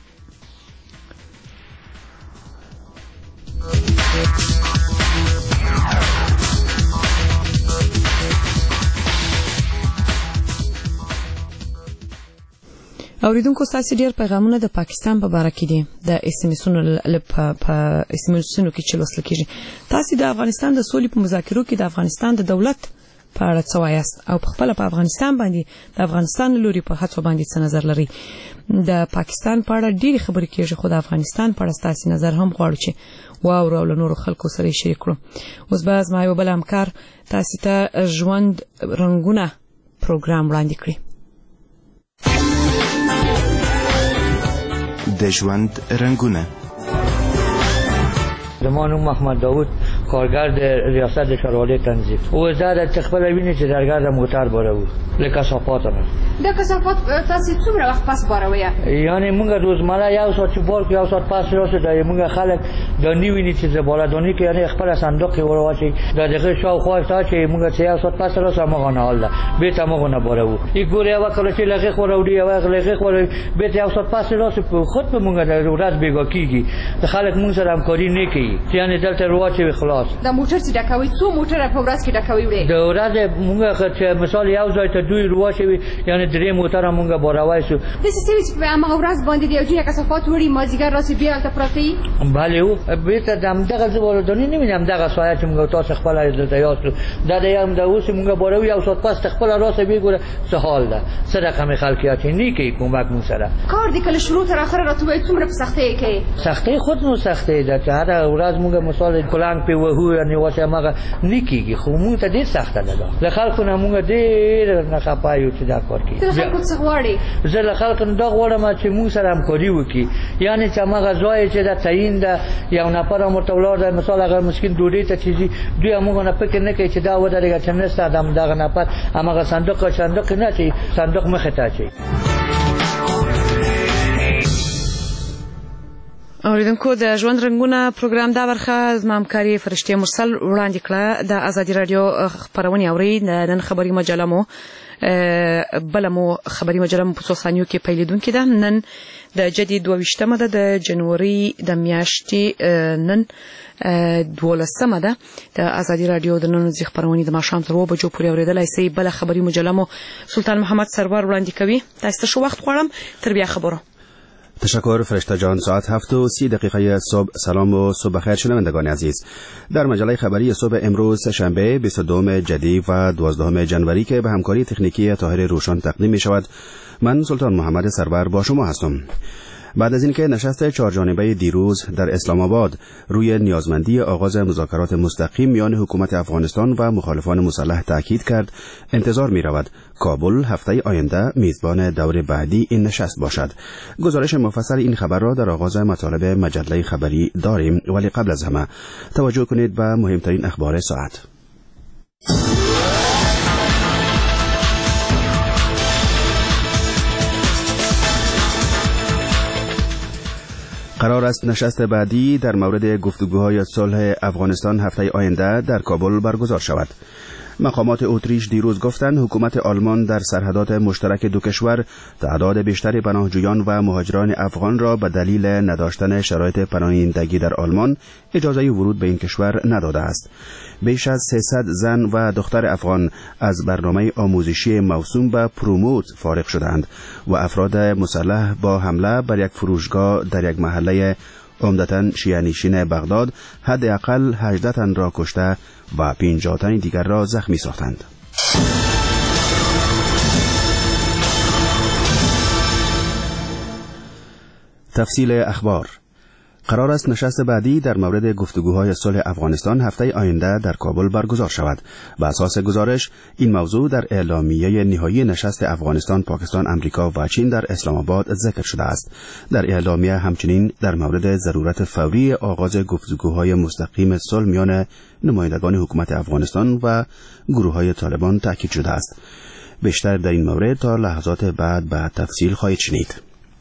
اوریدونکو تاسو ډیر پیغامونه د پاکستان په اړه کې دي د اس ام اسونو په اس ام اسونو کې چې لوستل کېږي. تاسو د افغانستان د سولې په مذاکرو کې د افغانستان د دولت په اړه څه وایاست او په خپل په افغانستان باندې د افغانستان لوري په هڅو باندې څه نظر لري؟ د پاکستان په اړه ډېری خبرې کېږي خو د افغانستان په اړه تاسو نظر هم غواړو چې واورو او له نورو خلکو سره شریک کړو. اوس به زما یو بل همکار تاسو ته ژوند رنګونه پروګرام وړاندې کړي. د ژوند رنګونه زما نوم محمد داود کارگر د ریاست ښاروالۍ تنظیم او زه د خپله وینې چې درګرد موټر باروو له کثافاتو نه. د کثافات تاسو څومره وخت پس باروئ؟ یعنې موږ روزمره یو ساعت چې بار یو ساعت پس راسو د موږ خلک د نیوینې چې زباله‌دانی کې یعنې خپل صندوق کې ورواچي د دغه شاوخوا تا چې موږ چې یو ساعت پس راسو موږ نه حال ده بیت موږ نه باروو یک ګور یو کله چې لغه خورو دی یو لغه خورو بیت یو ساعت پس راسو خود به موږ د ورځ بیګا کیږي د خلک موږ سره همکاري نه کوي یعنې دلته رواچي خلاص د موټر چې ډکوي څو موټر په ورځ کې ډکوي وړي د ورځ موږ چې مثال یو ځای ته دوی رواچي یعنی درې موټر موږ باروي شو د سیسي چې په هغه ورځ باندې دی چې کثافات وړي مازیګر راسي بیا ته پراتی bale او بیرته دم دغه زباله‌دانی نمیدونم دغه سایه چې موږ تاسو خپل دلته یاستو دا د یم د اوس موږ باروي یو سات پس خپل راسه بیګوره څه حال ده څه رقم خلکیات نه کوي کومک مون سره کار دې کله شروع تر اخره راتوي څومره په سختۍ کې سختۍ خود نو سختۍ ده چې هر ورځ موږ مثال کلنګ په هو یعنی واسه ما نکیږي خو موږ ته ډیر سخت ده د خلکو نه موږ ډیر نه خپایو چې دا کار کوي د خلکو څخه غواړي زه له خلکو نه دا غواړم چې موږ سره همکاري وکړي یعنی چې ما ځای چې دا تعیین ده یو نفر مرته ولر ده مثال اگر مسکین ډوډۍ ته چیزي دوی موږ نه فکر نه کوي چې دا ودرېږي چې نه ستاسو دم دغه نفر هغه صندوق صندوق نه چې صندوق مخه ته چي اوریدونکو د ژوند رنگونه پروګرام دا برخه زما همکاري فرشته مرسل وړاندې کړه د ازادي رادیو خبرونه اوري نن خبري مجله مو بل مو خبري مجله مو په څو ثانیو کې پیلیدونکو ده نن د جدید دوه ده د جنوري د میاشتې نن دولسمه ده د ازادي رادیو د نن ځخ خبرونه د ماښام تر و بجو پورې اوریدلای سي بل خبري مجله مو سلطان محمد سرور وړاندې کوي تاسو شو وخت غواړم تر بیا خبرو. تشکر فرشته جان. ساعت هفت و سی دقیقه صبح. سلام و صبح بخیر شنوندگان عزیز. در مجله خبری صبح امروز شنبه بیست و دوم جدی و دوازدهم جنوری که به همکاری تکنیکی طاهر روشن تقدیم می شود، من سلطان محمد سرور با شما هستم. بعد از اینکه نشست چهارجانبه دیروز در اسلام آباد روی نیازمندی آغاز مذاکرات مستقیم میان حکومت افغانستان و مخالفان مسلح تاکید کرد، انتظار می رود کابل هفته آینده میزبان دور بعدی این نشست باشد. گزارش مفصل این خبر را در آغاز مطالب مجله خبری داریم، ولی قبل از همه توجه کنید به مهمترین اخبار ساعت. قرار است نشست بعدی در مورد گفتگوهای صلح افغانستان هفته آینده در کابل برگزار شود. مقامات اتریش دیروز گفتند حکومت آلمان در سرحدات مشترک دو کشور تعداد بیشتری پناهجویان و مهاجران افغان را به دلیل نداشتن شرایط پناهندگی در آلمان اجازه ورود به این کشور نداده است. بیش از سیصد زن و دختر افغان از برنامه آموزشی موسوم به پروموت فارغ شدند و افراد مسلح با حمله بر یک فروشگاه در یک محله عمدتاً شیعه‌نشین بغداد حداقل هجده تن را کشته و پنجاه تن دیگر را زخمی ساختند. تفصیل اخبار. قرار است نشست بعدی در مورد گفتگوهای صلح افغانستان هفته آینده در کابل برگزار شود. به اساس گزارش این موضوع در اعلامیه نهایی نشست افغانستان، پاکستان، امریکا و چین در اسلام آباد ذکر شده است. در اعلامیه همچنین در مورد ضرورت فوری آغاز گفتگوهای مستقیم صلح میان نمایندگان حکومت افغانستان و گروه‌های طالبان تاکید شده است. بیشتر در این مورد تا لحظات بعد به تفصیل خواهید شنید.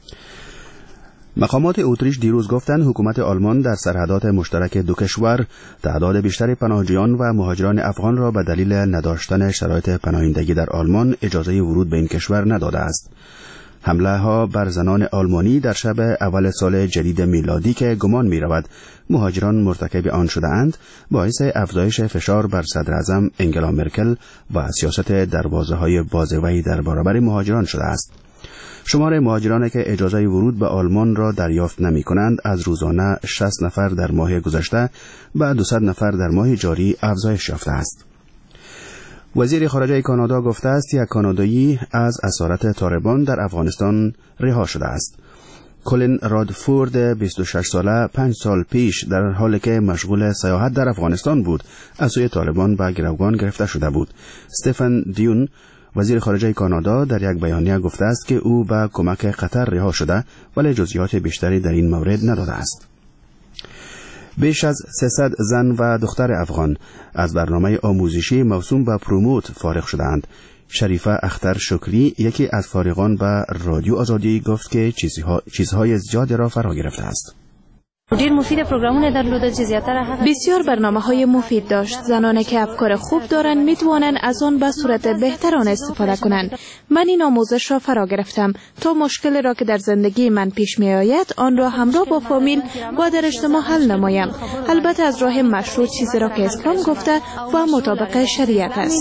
مقامات اتریش دیروز گفتند حکومت آلمان در سرحدات مشترک دو کشور تعداد بیشتری پناهجویان و مهاجران افغان را به دلیل نداشتن شرایط پناهندگی در آلمان اجازه ورود به این کشور نداده است. حمله ها بر زنان آلمانی در شب اول سال جدید میلادی که گمان می رود مهاجران مرتکب آن شده اند باعث افزایش فشار بر صدر اعظم انگلا مرکل و سیاست دروازه های بازوی در برابر مهاجران شده است. شمار مهاجرانی که اجازه ورود به آلمان را دریافت نمی کنند از روزانه شصت نفر در ماه گذشته به دویست نفر در ماه جاری افزایش یافته است. وزیر خارجه کانادا گفته است یک کانادایی از اسارت طالبان در افغانستان رها شده است. کلین رادفورد بیست و شش ساله پنج سال پیش در حالی که مشغول سیاحت در افغانستان بود از سوی طالبان به گروگان گرفته شده بود. استفن دیون وزیر خارجه کانادا در یک بیانیه گفته است که او به کمک قطر رها شده ولی جزئیات بیشتری در این مورد نداده است. بیش از سیصد زن و دختر افغان از برنامه آموزشی موسوم به پروموت فارغ شدند. شریفه اختر شکری یکی از فارغان به رادیو آزادی گفت که چیزها چیزهای زیادی را فرا گرفته است. ډیر مفید پروگرامونه درلوده چې زیاتره هغه بسیار برنامه‌های مفید داشت. زنانی که افکار خوب دارند میتوانند از آن به صورت بهتر آن استفاده کنند. من این آموزش را فرا گرفتم تا مشکلی را که در زندگی من پیش می آید آن را همراه با فامیل و در اجتماع حل نمایم. البته از راه مشروع چیزی را که اسلام گفته و مطابق شریعت است.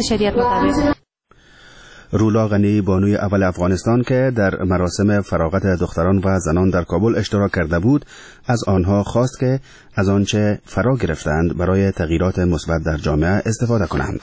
رولا غنی بانوی اول افغانستان که در مراسم فراغت دختران و زنان در کابل اشتراک کرده بود از آنها خواست که از آنچه فرا گرفتند برای تغییرات مثبت در جامعه استفاده کنند.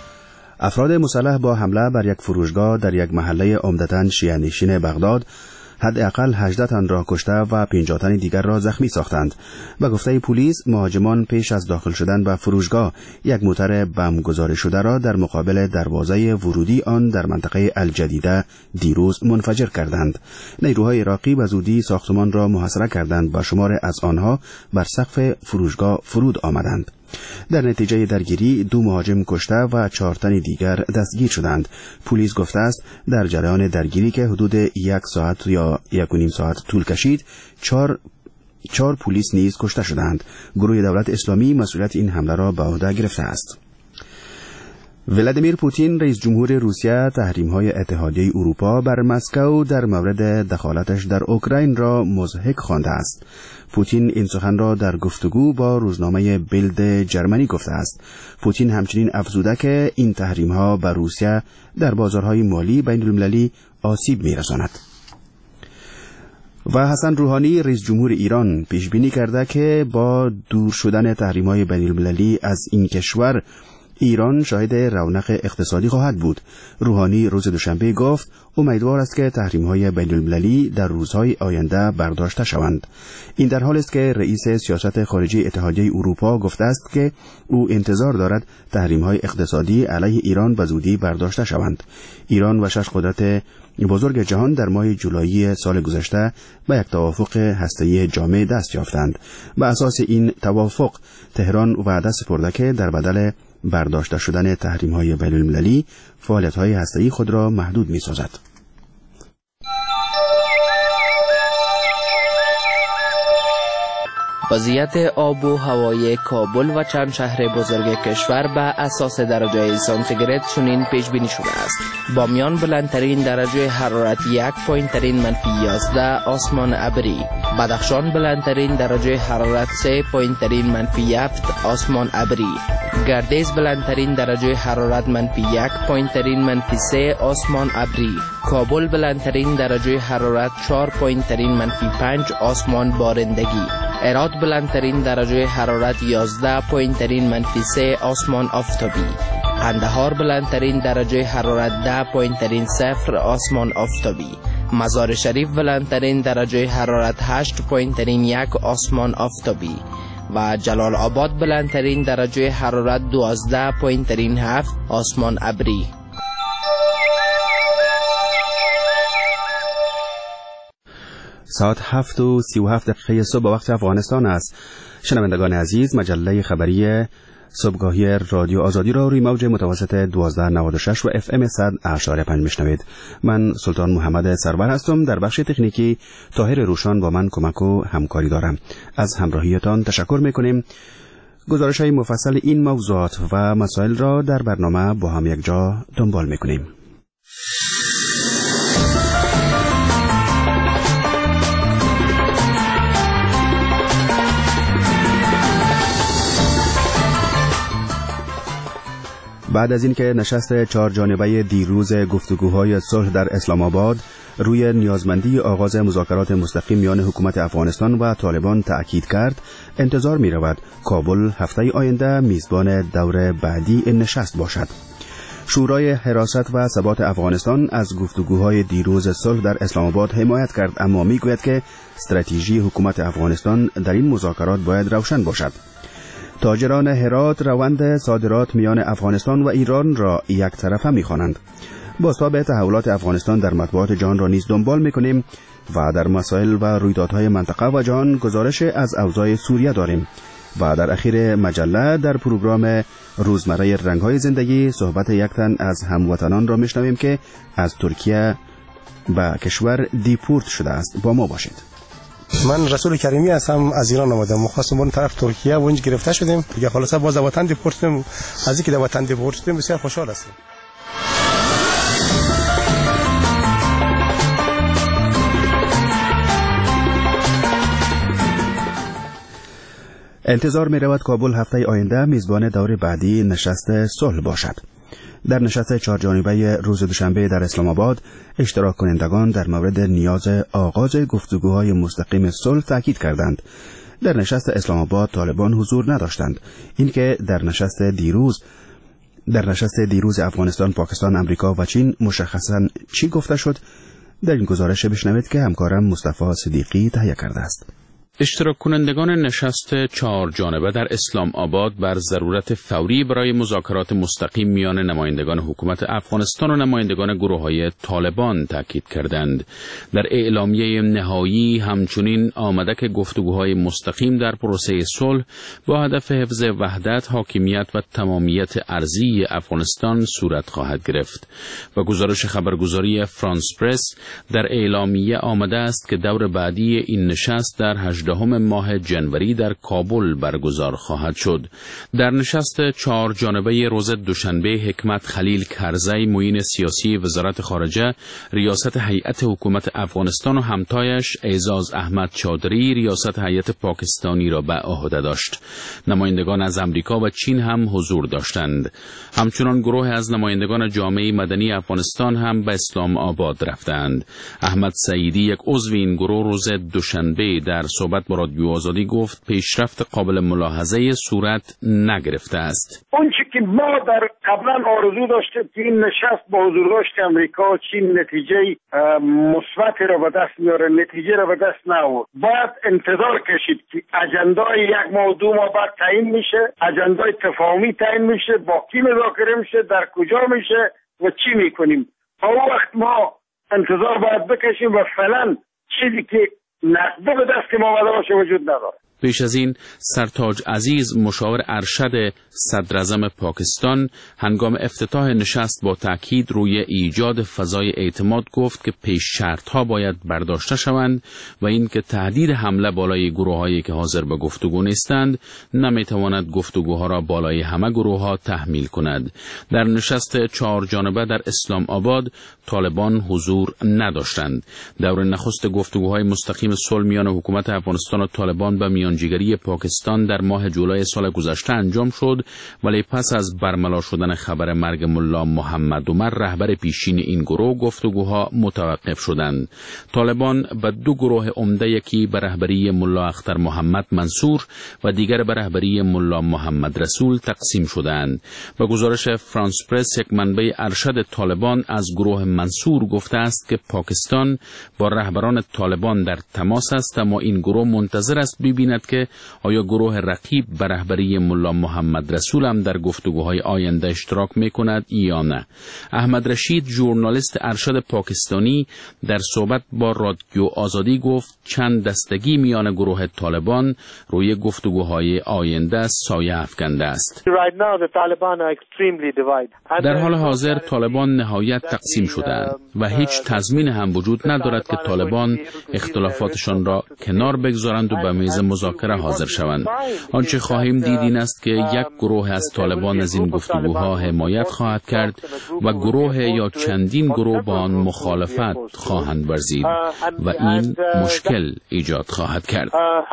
افراد مسلح با حمله بر یک فروشگاه در یک محله عمدتاً شیعه‌نشین بغداد حداقل هجده تن را کشته و پنجاه تن دیگر را زخمی ساختند. به گفته پلیس مهاجمان پیش از داخل شدن به فروشگاه یک موتر بم گذاری شده را در مقابل دروازه ورودی آن در منطقه الجدیده دیروز منفجر کردند. نیروهای عراقی به زودی ساختمان را محاصره کردند و شمار از آنها بر سقف فروشگاه فرود آمدند. در نتیجه درگیری دو مهاجم کشته و چهار تن دیگر دستگیر شدند. پلیس گفته است در جریان درگیری که حدود یک ساعت یا یک و نیم ساعت طول کشید چهار چهار پلیس نیز کشته شدند. گروه دولت اسلامی مسئولیت این حمله را به عهده گرفته است. ولادیمیر پوتین رئیس جمهور روسیه تحریم‌های اتحادیه اروپا بر مسکو در مورد دخالتش در اوکراین را مضحک خوانده است. پوتین این سخن را در گفتگو با روزنامه بیلد جرمنی گفته است. پوتین همچنین افزوده که این تحریم‌ها بر روسیه در بازارهای مالی بین‌المللی آسیب می‌رساند. و حسن روحانی رئیس جمهور ایران پیش بینی کرده که با دور شدن تحریم‌های بین‌المللی از این کشور ایران شاهد رونق اقتصادی خواهد بود. روحانی روز دوشنبه گفت امیدوار است که تحریم‌های بین‌المللی در روزهای آینده برداشته شوند. این در حالی است که رئیس سیاست خارجی اتحادیه اروپا گفته است که او انتظار دارد تحریم‌های اقتصادی علیه ایران به زودی برداشته شوند. ایران و شش قدرت بزرگ جهان در ماه جولای سال گذشته به یک توافق هسته‌ای جامع دست یافتند. به اساس این توافق تهران وعده سپرده که در بدل برداشته شدن تحریم‌های بین‌المللی فعالیت‌های هسته‌ای خود را محدود می‌سازد. وضعیت آب و هوای کابل و چند شهر بزرگ کشور به اساس درجه سانتیگراد چنین پیش بینی شده است. بامیان بلندترین درجه حرارت یک پایین ترین منفی یازده آسمان ابری، بدخشان بلندترین درجه حرارت سه پایین ترین منفی هفت آسمان ابری، گردیز بلندترین درجه حرارت منفی یک پایین ترین منفی سه آسمان ابری، کابل بلندترین درجه حرارت چهار پایین ترین منفی پنج آسمان بارندگی، هرات بلندترین درجه حرارت یازده پایین ترین منفی سه آسمان آفتابی، قندهار بلندترین درجه حرارت ده پایین ترین صفر آسمان آفتابی، مزار شریف بلندترین درجه حرارت هشت پایین ترین یک آسمان آفتابی و جلال آباد بلندترین درجه حرارت دوازده پایین ترین هفت آسمان ابری. ساعت هفت و سی و هفت دقیقه صبح وقت افغانستان است. شنوندگان عزیز، مجله خبری صبحگاهی رادیو آزادی را روی موج متوسط دوازده نود و شش و اف ام صد اشاره پنج میشنوید. من سلطان محمد سرور هستم. در بخش تکنیکی طاهر روشان با من کمک و همکاری دارم. از همراهیتان تشکر میکنیم. گزارش های مفصل این موضوعات و مسائل را در برنامه با هم یک جا دنبال میکنیم. بعد از اینکه نشست چهار جانبه دیروز گفتگوهای صلح در اسلام آباد روی نیازمندی آغاز مذاکرات مستقیم میان حکومت افغانستان و طالبان تأکید کرد، انتظار می رود کابل هفته آینده میزبان دور بعدی این نشست باشد. شورای حراست و ثبات افغانستان از گفتگوهای دیروز صلح در اسلام آباد حمایت کرد، اما می گوید که استراتژی حکومت افغانستان در این مذاکرات باید روشن باشد. تاجران هرات روند صادرات میان افغانستان و ایران را یک طرفه می‌خوانند. بازتاب تحولات افغانستان در مطبوعات جهان را نیز دنبال می‌کنیم و در مسائل و رویدادهای منطقه و جهان گزارش از اوضاع سوریه داریم و در اخیر مجله در پروگرام روزمره رنگ‌های زندگی صحبت یک تن از هموطنان را می‌شنویم که از ترکیه به کشور دیپورت شده است. با ما باشید. من رسول کریمی هستم، از ایران آمدم. مخواستم برم طرف ترکیه و اونجا گرفته شدیم دیگه. خلاصا باز وطن دیپورت شدیم. از اینکه وطن دیپورت شدیم بسیار خوشحال هستیم. انتظار می رود کابل هفته آینده میزبان دور بعدی نشست صلح باشد. در نشست چهار جانبه روز دوشنبه در اسلام آباد اشتراک کنندگان در مورد نیاز آغاز گفتگوهای مستقیم صلح تاکید کردند. در نشست اسلام آباد طالبان حضور نداشتند. اینکه در نشست دیروز در نشست دیروز افغانستان، پاکستان، امریکا و چین مشخصاً چی گفته شد در این گزارش بشنوید که همکارم مصطفی صدیقی تهیه کرده است. اشتراک کنندگان نشست چهار جانبه در اسلام آباد بر ضرورت فوری برای مذاکرات مستقیم میان نمایندگان حکومت افغانستان و نمایندگان گروه‌های طالبان تاکید کردند. در اعلامیه نهایی همچنین آمده که گفتگوهای مستقیم در پروسه صلح با هدف حفظ وحدت، حاکمیت و تمامیت ارضی افغانستان صورت خواهد گرفت. و گزارش خبرگزاری فرانس پرس در اعلامیه آمده است که دور بعدی این نشست در هجدهم ماه جنوری در کابل برگزار خواهد شد. در نشست چهار جانبه روز دوشنبه حکمت خلیل کرزی معین سیاسی وزارت خارجه ریاست هیئت حکومت افغانستان و همتایش اعزاز احمد چادری ریاست هیئت پاکستانی را به عهده داشت. نمایندگان از امریکا و چین هم حضور داشتند. همچنان گروه از نمایندگان جامعه مدنی افغانستان هم به اسلام آباد رفتند. احمد سعیدی یک عضو این گروه روز دوشنبه در صحبت با رادیو آزادی گفت پیشرفت قابل ملاحظه صورت نگرفته است. اون چی که ما در قبلا آرزو داشتیم که این نشست با حضور داشت امریکا و چین نتیجه مثبتی را به دست میاره، نتیجه را به دست نآورد. باید انتظار کشید که اجندای یک ماه دو ماه بعد تعیین میشه، اجندای تفاهمی تعیین میشه، با کی مذاکره میشه، در کجا میشه و چی میکنیم. تا اون وقت ما انتظار باید بکشیم و فعلا چیزی که نقده به دست ما آمده باشه وجود نداره. پیش از این سرتاج عزیز مشاور ارشد صدراعظم پاکستان هنگام افتتاح نشست با تاکید روی ایجاد فضای اعتماد گفت که پیش شرط‌ها باید برداشته شوند و این که تهدید حمله بالای گروه‌هایی که حاضر به گفتگو نیستند نمیتواند گفتگوها را بالای همه گروه‌ها تحمیل کند. در نشست چهار جانبه در اسلام آباد طالبان حضور نداشتند. دور نخست گفتگوهای مستقیم صلح میان حکومت افغانستان و طالبان به میانجیگری پاکستان در ماه جولای سال گذشته انجام شد، ولی پس از برملا شدن خبر مرگ ملا محمد عمر رهبر پیشین این گروه گفتگوها متوقف شدند. طالبان به دو گروه عمده، یکی به رهبری ملا اختر محمد منصور و دیگر به رهبری ملا محمد رسول تقسیم شدند. به گزارش فرانس پرس یک منبع ارشد طالبان از گروه منصور گفته است که پاکستان با رهبران طالبان در تماس است، اما این گروه منتظر است ببیند که آیا گروه رقیب به رهبری ملا محمد رسول هم در گفتگوهای آینده اشتراک میکند یا نه. احمد رشید ژورنالیست ارشد پاکستانی در صحبت با رادیو آزادی گفت چند دستگی میان گروه طالبان روی گفتگوهای آینده سایه افکنده است. در حال حاضر طالبان نهایت تقسیم شدند و هیچ تضمین هم وجود ندارد که طالبان اختلافاتشان را کنار بگذارند و به میز مذاکره حاضر شوند. آنچه خواهیم دید این است که یک گروه از طالبان از این گفتگوها حمایت خواهد کرد و گروه یا چندین گروه با آن مخالفت خواهند ورزید و این مشکل ایجاد خواهد کرد.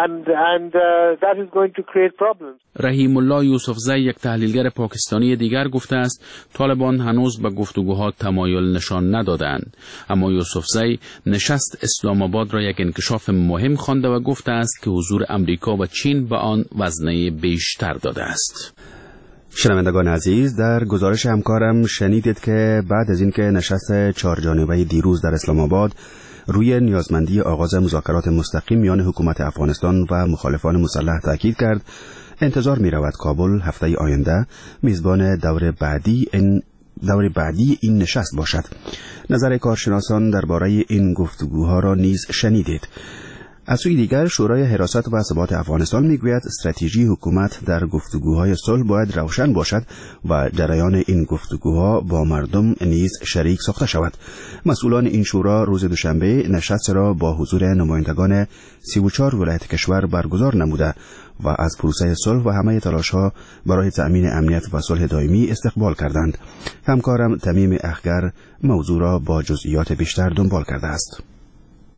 رحیم الله یوسفزی یک تحلیلگر پاکستانی دیگر گفته است طالبان هنوز به گفتگوها تمایل نشان ندادند، اما یوسفزی نشست اسلام آباد را یک انکشاف مهم خوانده و گفته است که حضور امریکا و چین به آن وزنه بیشتر داده است. شنوندگان عزیز، در گزارش همکارم شنیدید که بعد از اینکه نشست چهار جانبه دیروز در اسلام آباد روی نیازمندی آغاز مذاکرات مستقیم میان حکومت افغانستان و مخالفان مسلح تاکید کرد، انتظار می رود کابل هفته آینده میزبان دور بعدی این دور بعدی این نشست باشد. نظر کارشناسان درباره این گفتگوها را نیز شنیدید. از سوی دیگر شورای حراست و ثبات افغانستان میگوید استراتژی حکومت در گفتگوهای صلح باید روشن باشد و جریان این گفتگوها با مردم نیز شریک ساخته شود. مسئولان این شورا روز دوشنبه نشست را با حضور نمایندگان سی و چهار ولایت کشور برگزار نموده و از پروسه صلح و همه تلاش‌ها برای تأمین امنیت و صلح دائمی استقبال کردند. همکارم تمیم اخگر موضوع را با جزئیات بیشتر دنبال کرده است.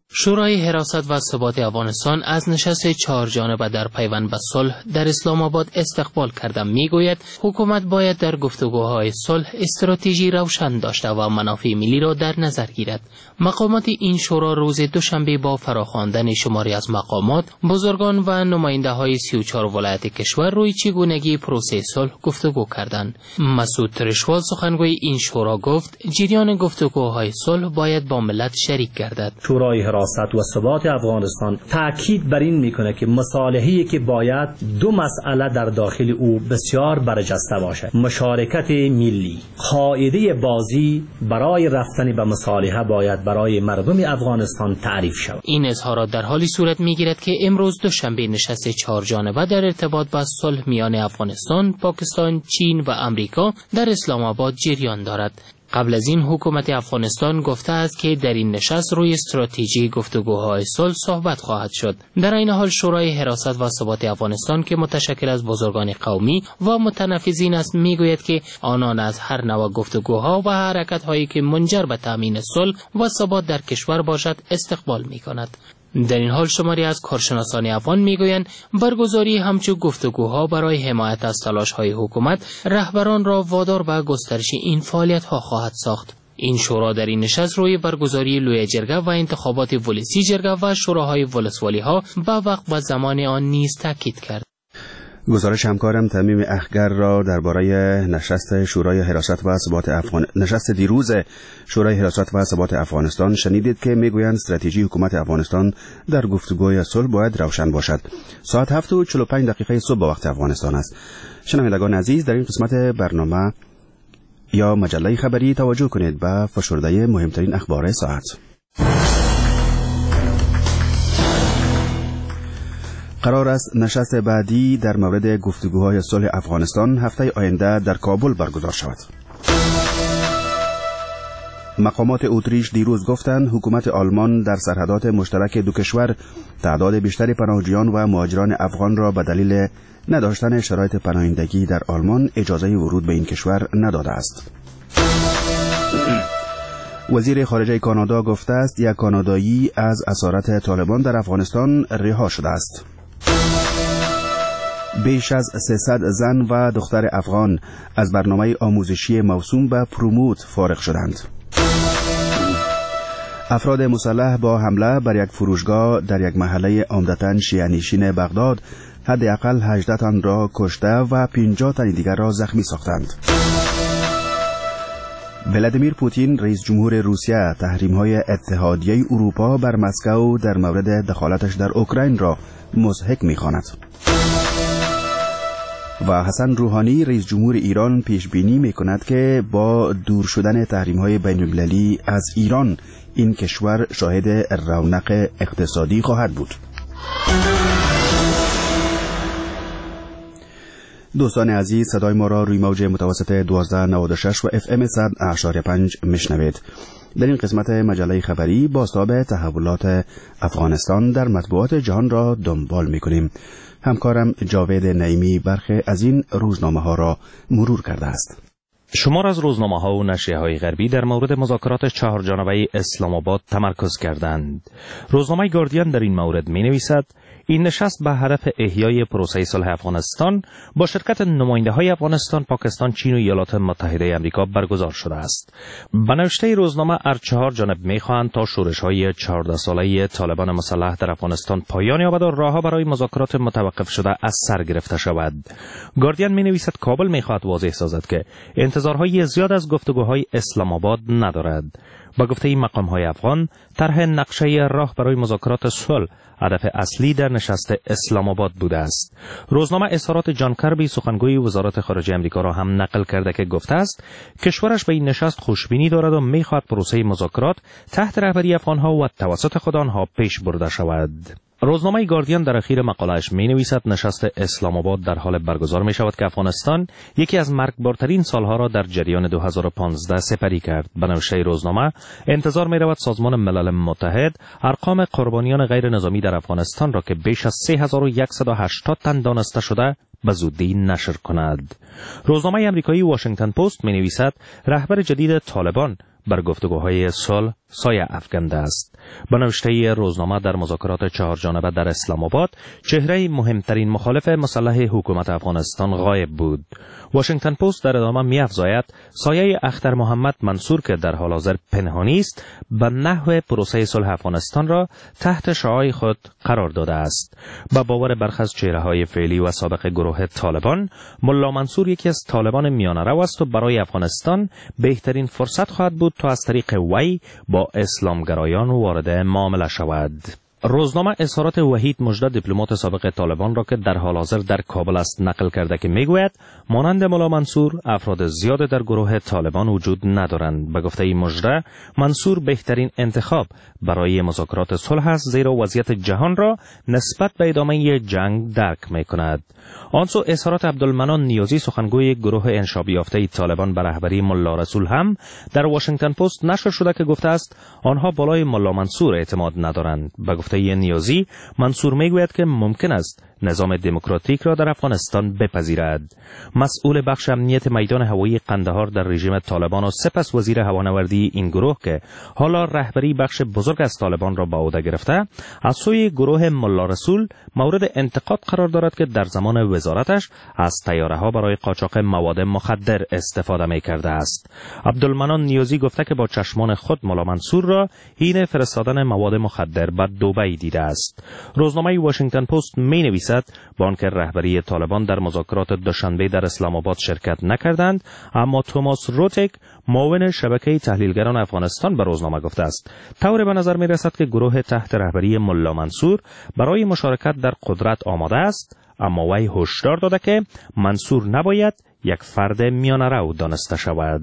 شورای حراست و ثبات افغانستان از نشست چهار جانبه در پیوند به صلح در اسلام آباد استقبال کرده. میگوید حکومت باید در گفتگوهای صلح استراتژی روشن داشته و منافع ملی را در نظر گیرد. مقامات این شورا روز دوشنبه با فراخواندن شماری از مقامات، بزرگان و نماینده های سی و چهار ولایت کشور روی چگونگی پروسه صلح گفتگو کردند. مسعود ترشوال سخنگوی این شورا گفت جریان گفتگوهای صلح باید با ملت شریک گردد. شورای حراست و ثبات افغانستان تاکید بر این میکنه که مصالحه‌ای که باید دو مسئله در داخل او بسیار برجسته باشد: مشارکت ملی. قاعده بازی برای رفتن به مصالحه باید برای مردم افغانستان تعریف شود. این اظهارات در حالی صورت میگیرد که امروز دوشنبه نشست چهار جانبه در ارتباط با صلح میان افغانستان، پاکستان، چین و امریکا در اسلام آباد جریان دارد. قبل از این حکومت افغانستان گفته است که در این نشست روی استراتژی گفتگوهای صلح صحبت خواهد شد. در این حال شورای حراست و ثبات افغانستان که متشکل از بزرگان قومی و متنفذین است میگوید که آنان از هر نوع گفتگوها و حرکت‌هایی که منجر به تامین صلح و ثبات در کشور باشد استقبال می‌کند. در این حال شماری از کارشناسان افغان میگویند برگزاری همچون گفتگوها برای حمایت از تلاش‌های حکومت رهبران را وادار به گسترش این فعالیت‌ها خواهد ساخت. این شورا در این نشست روی برگزاری لوی جرگه و انتخابات ولسی جرگه و شوراهای ولسوالی‌ها به وقت و زمان آن نیز تاکید کرد. گزارش همکارم تمیم اخگر را درباره نشست شورای حراست و ثبات افغان نشست دیروز شورای حراست و ثبات افغانستان شنیدید که میگویند استراتژی حکومت افغانستان در گفتگوی صلح باید روشن باشد. ساعت هفت و چهل و پنج دقیقه صبح به وقت افغانستان است. شنوندگان عزیز، در این قسمت برنامه یا مجله خبری توجه کنید به فشرده مهمترین اخبار ساعت. قرار است نشست بعدی در مورد گفتگوهای صلح افغانستان هفته آینده در کابل برگزار شود. مقامات اتریش دیروز گفتند حکومت آلمان در سرحدات مشترک دو کشور تعداد بیشتری پناهجویان و مهاجران افغان را به دلیل نداشتن شرایط پناهندگی در آلمان اجازه ورود به این کشور نداده است. وزیر خارجه کانادا گفته است یک کانادایی از اسارت طالبان در افغانستان رها شده است. بیش از سیصد زن و دختر افغان از برنامه آموزشی موسوم به پروموت فارغ شدند. افراد مسلح با حمله بر یک فروشگاه در یک محله عمدتاً شیعه‌نشین بغداد حداقل هجده تن را کشته و پنجاه تن دیگر را زخمی ساختند. ولادیمیر پوتین رئیس جمهور روسیه تحریم‌های اتحادیه اروپا بر مسکو در مورد دخالتش در اوکراین را مضحک می‌خواند. و حسن روحانی رئیس جمهور ایران پیش بینی می‌کند که با دور شدن تحریم‌های بین‌المللی از ایران این کشور شاهد رونق اقتصادی خواهد بود. دوستان عزیز، صدای ما را روی موج متوسط دوازده نود و شش و اف ام صد و پنج میشنوید. در این قسمت مجله خبری بازتاب تحولات افغانستان در مطبوعات جهان را دنبال می‌کنیم. همکارم جاوید نعیمی برخی از این روزنامه ها را مرور کرده است. شمار از روزنامه ها و نشریه های غربی در مورد مذاکرات چهار جانبه اسلام آباد تمرکز کردند. روزنامه گاردین در این مورد می نویسد این نشست به هدف احیای پروسه صلح افغانستان با شرکت نماینده های افغانستان، پاکستان، چین و ایالات متحده آمریکا برگزار شده است. به نوشته روزنامه هر چهار جانب می‌خواهند تا شورش های چهارده ساله طالبان مسلح در افغانستان پایان یابد و راهها برای مذاکرات متوقف شده از سر گرفته شود. گاردین می‌نویسد کابل می‌خواهد واضح سازد که انتظارهای زیاد از گفتگوهای اسلام آباد ندارد. با گفته این مقام‌های افغان، طرح نقشه راه برای مذاکرات صلح هدف اصلی در نشست اسلام آباد بوده است. روزنامه اظهارات جان کربی سخنگوی وزارت خارجه آمریکا را هم نقل کرده که گفته است کشورش به این نشست خوشبینی دارد و می‌خواهد پروسه مذاکرات تحت رهبری افغان‌ها و توسط خود آنها پیش برده شود. روزنامه گاردین در اخیر مقاله‌اش می‌نویسد نشست اسلام آباد در حال برگزار می‌شود که افغانستان یکی از مرگبارترین سالها را در جریان دو هزار و پانزده سپری کرد. به نوشته روزنامه انتظار می‌رود سازمان ملل متحد ارقام قربانیان غیر نظامی در افغانستان را که بیش از سه هزار و صد و هشتاد تن دانسته شده به زودی نشر کند. روزنامه آمریکایی واشنگتن پست می‌نویسد رهبر جدید طالبان بر گفتگوهای صلح سایه افکنده است. به نوشته روزنامه در مذاکرات چهار جانبه در اسلام آباد، چهره مهمترین مخالف مسلح حکومت افغانستان غایب بود. واشنگتن پست در ادامه می‌افزاید سایه اختر محمد منصور که در حال حاضر پنهانی است، به نحو پروسه صلح افغانستان را تحت شعاع خود قرار داده است. با باور برخی از چهره‌های فعلی و سابق گروه طالبان، ملا منصور یکی از طالبان میانه‌رو است و برای افغانستان بهترین فرصت خواهد بود تا از طریق وی با اسلامگرایان وارد معامله شود. روزنامه اظهارات وحید مژده دیپلمات سابق طالبان را که در حال حاضر در کابل است نقل کرده که میگوید مانند ملا منصور افراد زیاد در گروه طالبان وجود ندارند. به گفته مژده، منصور بهترین انتخاب برای مذاکرات صلح است زیرا وضعیت جهان را نسبت به ادامه جنگ درک میکند. آنسو اظهارات عبدالمنان نیازی سخنگوی گروه انشابی یافته طالبان به رهبری ملا رسول هم در واشنگتن پست نشر شده که گفته است آنها بالای ملا منصور اعتماد ندارند. به گفته نیازی، منصور میگوید که ممکن است نظام دموکراتیک را در افغانستان بپذیرد. مسئول بخش امنیت میدان هوایی قندهار در رژیم طالبان و سپس وزیر هوانوردی این گروه که حالا رهبری بخش بزرگ از طالبان را به عهده گرفته، از سوی گروه ملا رسول مورد انتقاد قرار دارد که در زمان وزارتش از طیاره‌ها برای قاچاق مواد مخدر استفاده می‌کرده است. عبدالمنان نیازی گفته که با چشمان خود ملا منصور را حین فرستادن مواد مخدر به دبی دیده است. روزنامه واشنگتن پست می‌نویسد با آنکه رهبری طالبان در مذاکرات دوشنبه در اسلام آباد شرکت نکردند، اما توماس روتک معاون شبکه تحلیلگران افغانستان به روزنامه گفته است طور به نظر می رسد که گروه تحت رهبری ملا منصور برای مشارکت در قدرت آماده است، اما وی هشدار داده که منصور نباید یک فرد میانه‌رو دانسته شود.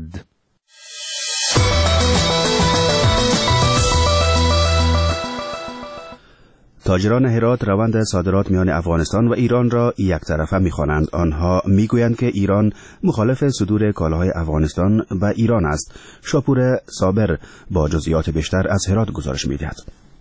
تاجران هرات روند صادرات میان افغانستان و ایران را یک طرفه می‌خوانند. آنها میگویند که ایران مخالف صدور کالاهای افغانستان به ایران است. شاپور صابر با جزئیات بیشتر از هرات گزارش می‌دهد.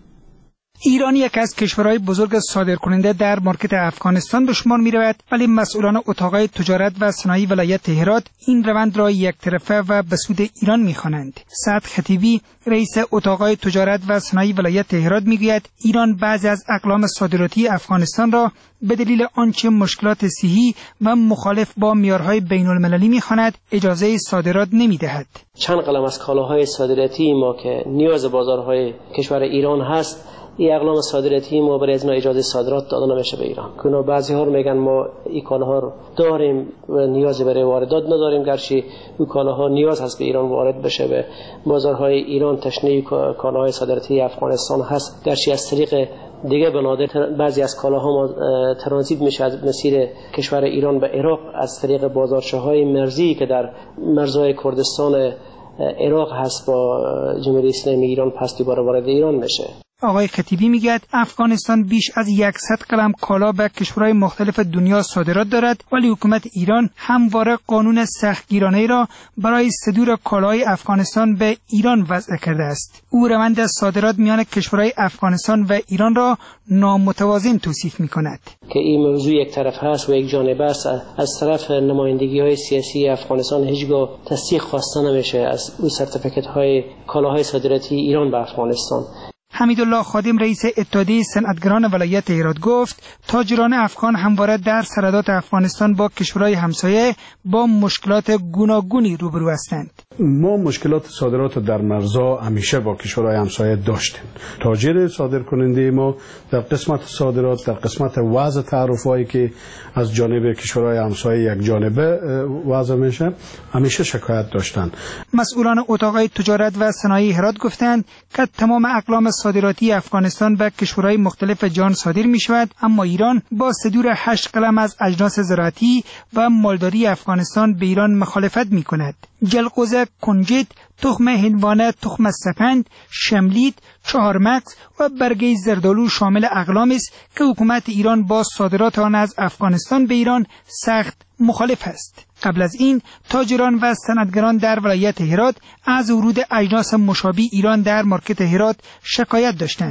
ایران یک از کشورهای بزرگ صادرکننده در مارکت افغانستان به شمار می رود، ولی مسئولان اتاقهای تجارت و صنایع ولایت هرات این روند را یک طرفه و به سود ایران می خوانند. سعد خطیبی رئیس اتاقهای تجارت و صنایع ولایت هرات می گوید ایران بعضی از اقلام صادراتی افغانستان را به دلیل آنچه مشکلات صحی و مخالف با معیارهای بین المللی می خواند اجازه صادرات نمی دهد. چند قلم از کالاهای صادراتی ما که نیاز بازارهای کشور ایران هست، این اقلام صادراتی ما برای از اجازه صادرات داده نمیشه به ایران. که بعضی ها میگن ما این کالاها رو داریم و نیازی برای واردات نداریم، گرچه این کالاها نیاز هست به ایران وارد بشه، به بازارهای ایران تشنه کالاهای صادراتی افغانستان هست، گرچه از طریق دیگه بنادر بعضی از کالاها ما ترانزیت میشه از مسیر کشور ایران به عراق از طریق بازارچه‌های مرزی که در مرزهای کردستان عراق هست با جمهوری اسلامی ایران پس دوباره وارد ایران میشه. آقای خطیبی میگه افغانستان بیش از صد قلم کالا به کشورهای مختلف دنیا صادرات دارد، ولی حکومت ایران همواره قانون سختگیرانه را برای صدور کالاهای افغانستان به ایران وضع کرده است. او روند صادرات میان کشورهای افغانستان و ایران را نامتوازن توصیف میکند. که این موضوع یک طرف هست و یک جانبه است. از طرف نمایندگی‌های سیاسی افغانستان هیچگاه تصدیق خواسته نمیشه از اون سرتیفیکت‌های کالاهای صادراتی ایران به افغانستان. حمیدالله خادم رئیس اتحادیه صنعتگران ولایت هرات گفت تاجران افغان همواره در سرحدات افغانستان با کشورهای همسایه با مشکلات گوناگونی روبرو هستند. ما مشکلات صادرات در مرزها همیشه با کشورهای همسایه داشتیم. تاجر صادرکننده ما در قسمت صادرات، در قسمت وضع تعرفهایی که از جانب کشورهای همسایه یک جانبه وضع میشه همیشه شکایت داشتند. مسئولان اتاقهای تجارت و صنایع هرات گفتند که تمام اقلام صادراتی افغانستان به کشورهای مختلف جهان صادر می شود، اما ایران با صدور هشت قلم از اجناس زراعتی و مالداری افغانستان به ایران مخالفت می کند. جلقوزه، کنجد، تخم هندوانه، تخم سپند، شملید، چهارمغز و برگه زردآلو شامل اقلامی است که حکومت ایران با صادرات آن از افغانستان به ایران سخت مخالف است. قبل از این تاجران و صنعتگران در ولایت هرات از ورود اجناس مشابه ایران در مارکت هرات شکایت داشتند.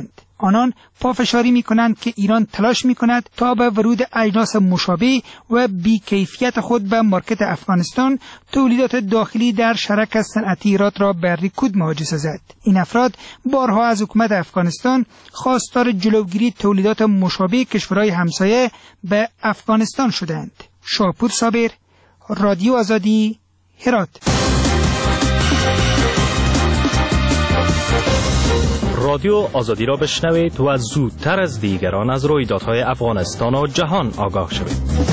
آنان پافشاری می‌کنند که ایران تلاش می‌کند تا به ورود اجناس مشابه و بی‌کیفیت خود به مارکت افغانستان تولیدات داخلی در شرک صنعتی ایراد را بر رکود مواجه سازد. این افراد بارها از حکومت افغانستان خواستار جلوگیری تولیدات مشابه کشورهای همسایه به افغانستان شدند. شاپور صابر، رادیو آزادی، هرات. رادیو آزادی را بشنوید و زودتر از دیگران از رویدادهای افغانستان و جهان آگاه شوید.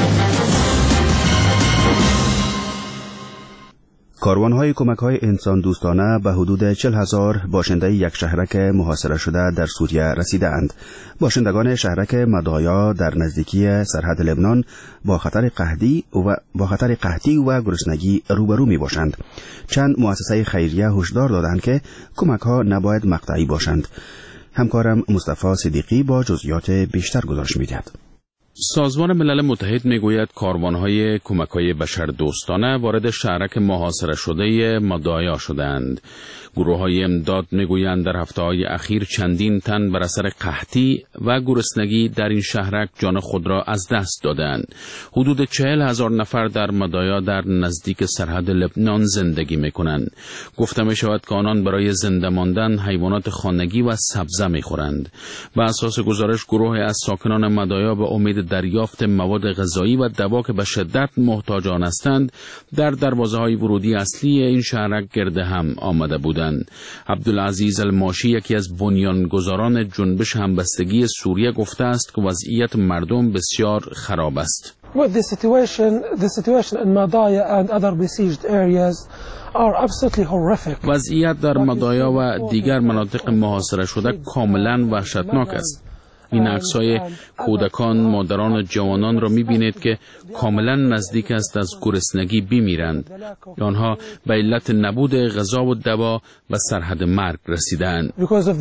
کاروان‌های کمک‌های انسان دوستانه به حدود چهل هزار باشنده یک شهرک محاصره شده در سوریه رسیدند. باشندگان شهرک مدایا در نزدیکی سرحد لبنان با خطر قحطی و با خطر قحطی و گرسنگی روبرو می‌باشند. چند مؤسسه خیریه هشدار دادند که کمک‌ها نباید مقطعی باشند. همکارم مصطفی صدیقی با جزئیات بیشتر گزارش می‌دهد. سازمان ملل متحد میگوید کاروان‌های کمک‌های بشردوستانه وارد شهرک محاصره شده مدایا شدند. گروه‌های امداد میگویند در هفته‌های اخیر چندین تن بر اثر قحطی و گرسنگی در این شهرک جان خود را از دست دادند. حدود چهل هزار نفر در مدایا در نزدیک سرحد لبنان زندگی میکنند. گفته میشود که آنان برای زنده ماندن حیوانات خانگی و سبزه میخورند. بر اساس گزارش گروه از ساکنان مدایا به امید دریافت مواد غذایی و دوا که به شدت محتاجان هستند در دروازه‌های ورودی اصلی این شهرک گرد هم آمده بودند. عبدالعزیز الماشی یکی از بنیانگذاران جنبش همبستگی سوریه گفته است که وضعیت مردم بسیار خراب است. With the situation, the situation in Madaya and other besieged areas are absolutely horrific. وضعیت در مدایا و دیگر مناطق محاصره شده کاملا وحشتناک است. این عکس‌های کودکان، مادران و جوانان را می‌بینید که کاملا نزدیک است از گرسنگی بمیرند. آنها به علت نبود غذا و دوا به سرحد مرگ رسیدند.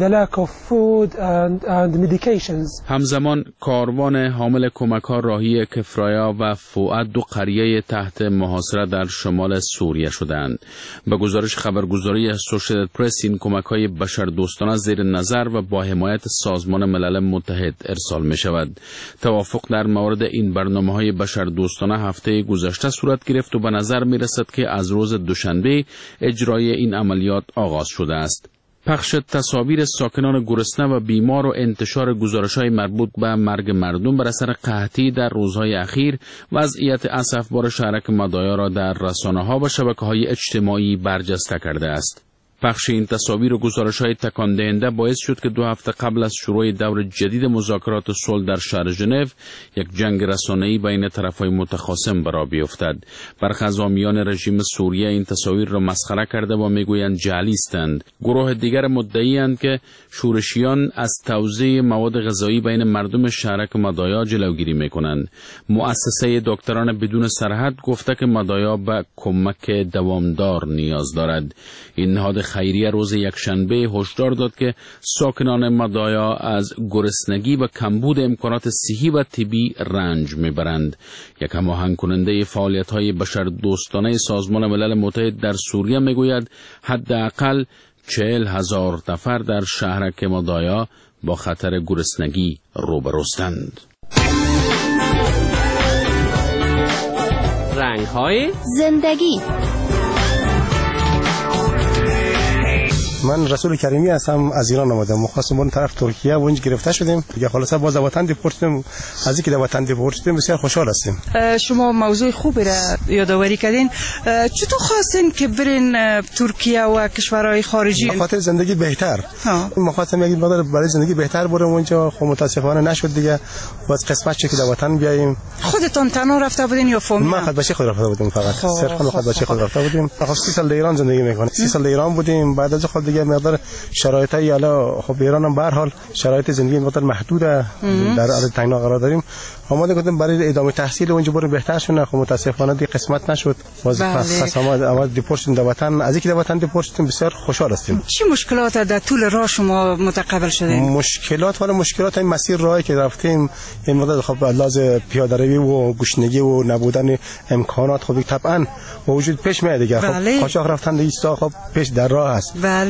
همزمان کاروان حامل کمک‌ها راهی کفرایا و فؤاد دو قریه تحت محاصره در شمال سوریه شدند. به گزارش خبرگزاری اسوشییتد پرس این کمک‌های بشردوستانه زیر نظر و با حمایت سازمان ملل متحد ارسال می شود. توافق در مورد این برنامه‌های بشردوستانه هفته گذشته صورت گرفت و به نظر می رسد که از روز دوشنبه اجرای این عملیات آغاز شده است. پخش تصاویر ساکنان گرسنه و بیمار و انتشار گزارش‌های مربوط به مرگ مردم بر اثر قحطی در روزهای اخیر وضعیت اسفبار شهرک مدایا را در رسانه‌ها و شبکه‌های اجتماعی برجسته کرده است. پخش این تصاویر و گزارش‌های تکان دهنده باعث شد که دو هفته قبل از شروع دور جدید مذاکرات صلح در شهر ژنو یک جنگ رسانه‌ای بین طرف‌های متخاصم برا بیفتد. برخی از حامیان رژیم سوریه این تصاویر را مسخره کرده و میگویند جعلی هستند. گروه دیگر مدعی‌اند که شورشیان از توزیع مواد غذایی بین مردم شهرک مدایا جلوگیری می‌کنند. مؤسسه دکتران بدون سرحد گفته که مدایا به کمک دوامدار نیاز دارد. این نهاد خیریه روز یکشنبه هشدار داد که ساکنان مدایا از گرسنگی و کمبود امکانات صحی و طبی رنج میبرند. یک هماهنگ کننده فعالیت‌های بشردوستانه سازمان ملل متحد در سوریه میگوید حداقل چهل هزار نفر در شهرک مدایا با خطر گرسنگی روبروستند. رنگ‌های زندگی. من رسول کریمی هستم، از ایران آمدم. مخواستم بریم طرف ترکیه و اونجا گرفته شدیم. دیگه خلاصه باز وطن دیپورت شدیم. از اینکه در وطن دیپورت شدیم بسیار خوشحال هستیم. شما موضوع خوبی را یادآوری کردین. چطور خواستین که برین ترکیه و کشورهای خارجی؟ به خاطر زندگی بهتر. مخواستم یک مقدار برای زندگی بهتر برم اونجا، خب متاسفانه نشد دیگه. باز قسمت چه که در وطن بیاییم. خودتون تنها رفته بودین یا فامیل؟ ما خود بچه خود رفته بودیم فقط. صرفا خود بچه خود رفته بودیم. خب سی سال در ایران زندگی میکنیم. سی سال در ایران بودیم. بعد از خود دیگه مقدار شرایطی حالا خب ایران هم به هر حال شرایط زندگی مقدار محدوده، در حال تنگنا قرار داریم. آماده کردیم برای ادامه تحصیل اونجا بریم بهتر شونه. خب متاسفانه دی قسمت نشد. باز پس پس آمد آمد دیپورت شدیم در وطن. از اینکه در وطن دیپورت شدیم بسیار خوشحال هستیم. چه مشکلات در طول راه شما متقابل شدین؟ مشکلات ولی مشکلات این مسیر راهی که رفتیم این مقدار خب لازم پیاده روی و گشنگی و نبودن امکانات خب طبعا موجود پیش میاد دیگه. خب قاچاق رفتن ایستا خب پیش در راه است. بله.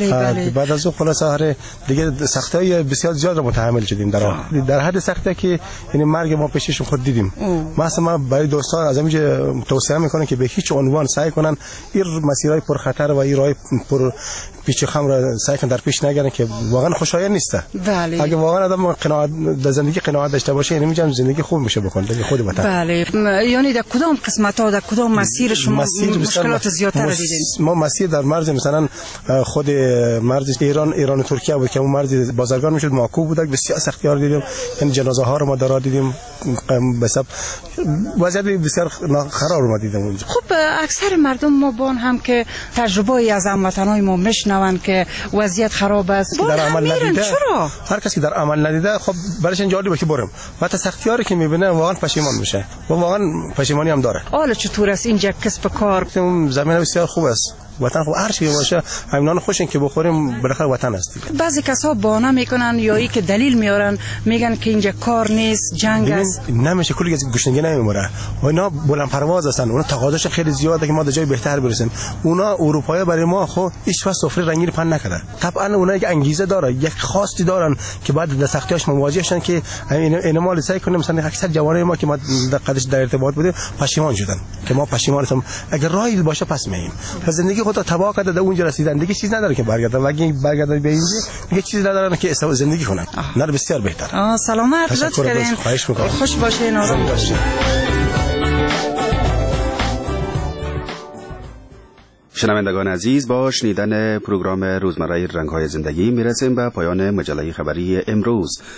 بله بله. بعد از اون خلاص هر دیگه سختی‌های بسیار زیاد رو متحمل شدیم در آن. در حد سختی که یعنی مرگ ما پیششون خود دیدیم. مثلا ما برای دوستان از اینجا توصیه میکنم که به هیچ عنوان سعی کنن این مسیرهای پرخطر و این راه پر پیچ خم را سعی کنن در پیش نگیرن که واقعا خوشایند نیست. بله. اگه واقعا آدم قناعت در زندگی قناعت داشته باشه یعنی میگم زندگی خوب میشه بکنه در خود وطن. بله. یعنی در کدام قسمت ها در کدام مسیر شما مسیر مشکلات زیادتر مس... دیدین؟ ما مسیر در مرز مثلا خود مرز ایران ایران و ترکیه بود که اون مرز بازرگان میشد معکوب بود، بسیار سختی‌ها دیدیم، یعنی جنازه ها رو ما دارا دیدیم، بسب وضعیت بسیار خراب رو ما دیدیم اونجا. خب اکثر مردم ما بان هم که تجربه ای از هموطنای ما میشنون که وضعیت خراب است در عمل ندیده. چرا هر کسی در عمل ندیده خب برایش جالبه که برم و تا سختی‌ها رو که میبینه واقعا پشیمان میشه و واقعا پشیمانی هم داره. حالا چطور است اینجا کسب کار؟ زمین بسیار خوب است، وطن خب هر چی باشه همینان خوشن که بخوریم بالاخره وطن است. بعضی کسا بهانه میکنن یا ای که دلیل میارن میگن که اینجا کار نیست، جنگ است. نمیشه، کلی از گشنگی نمیموره و اینا بلند پرواز هستن، اونا تقاضاش خیلی زیاده که ما در جای بهتر برسیم. اونا اروپایی برای ما خب هیچ وقت سفره رنگین پن نکردن. طبعا اونا یک انگیزه داره، یک خواستی دارن که بعد در سختیاش مواجه شدن که اینا مال سعی کنیم. مثلا اکثر جوانای ما که ما در قدش در ارتباط بودیم پشیمان شدن که ما پشیمان هستیم، اگر راهی باشه پس میایم. زندگی خود تباہ کرده در اونجا رسیدن، دیگه چیز نداره که برگردن. اگه برگردن به اینجا دیگه چیز ندارن که زندگی کنن. نه بسیار بهتر. آه سلامت، لطف کردین. خوش باشین، آرام باشین. شنوندگان عزیز، با شنیدن پروگرام روزمره رنگ‌های زندگی میرسیم به پایان مجله خبری امروز.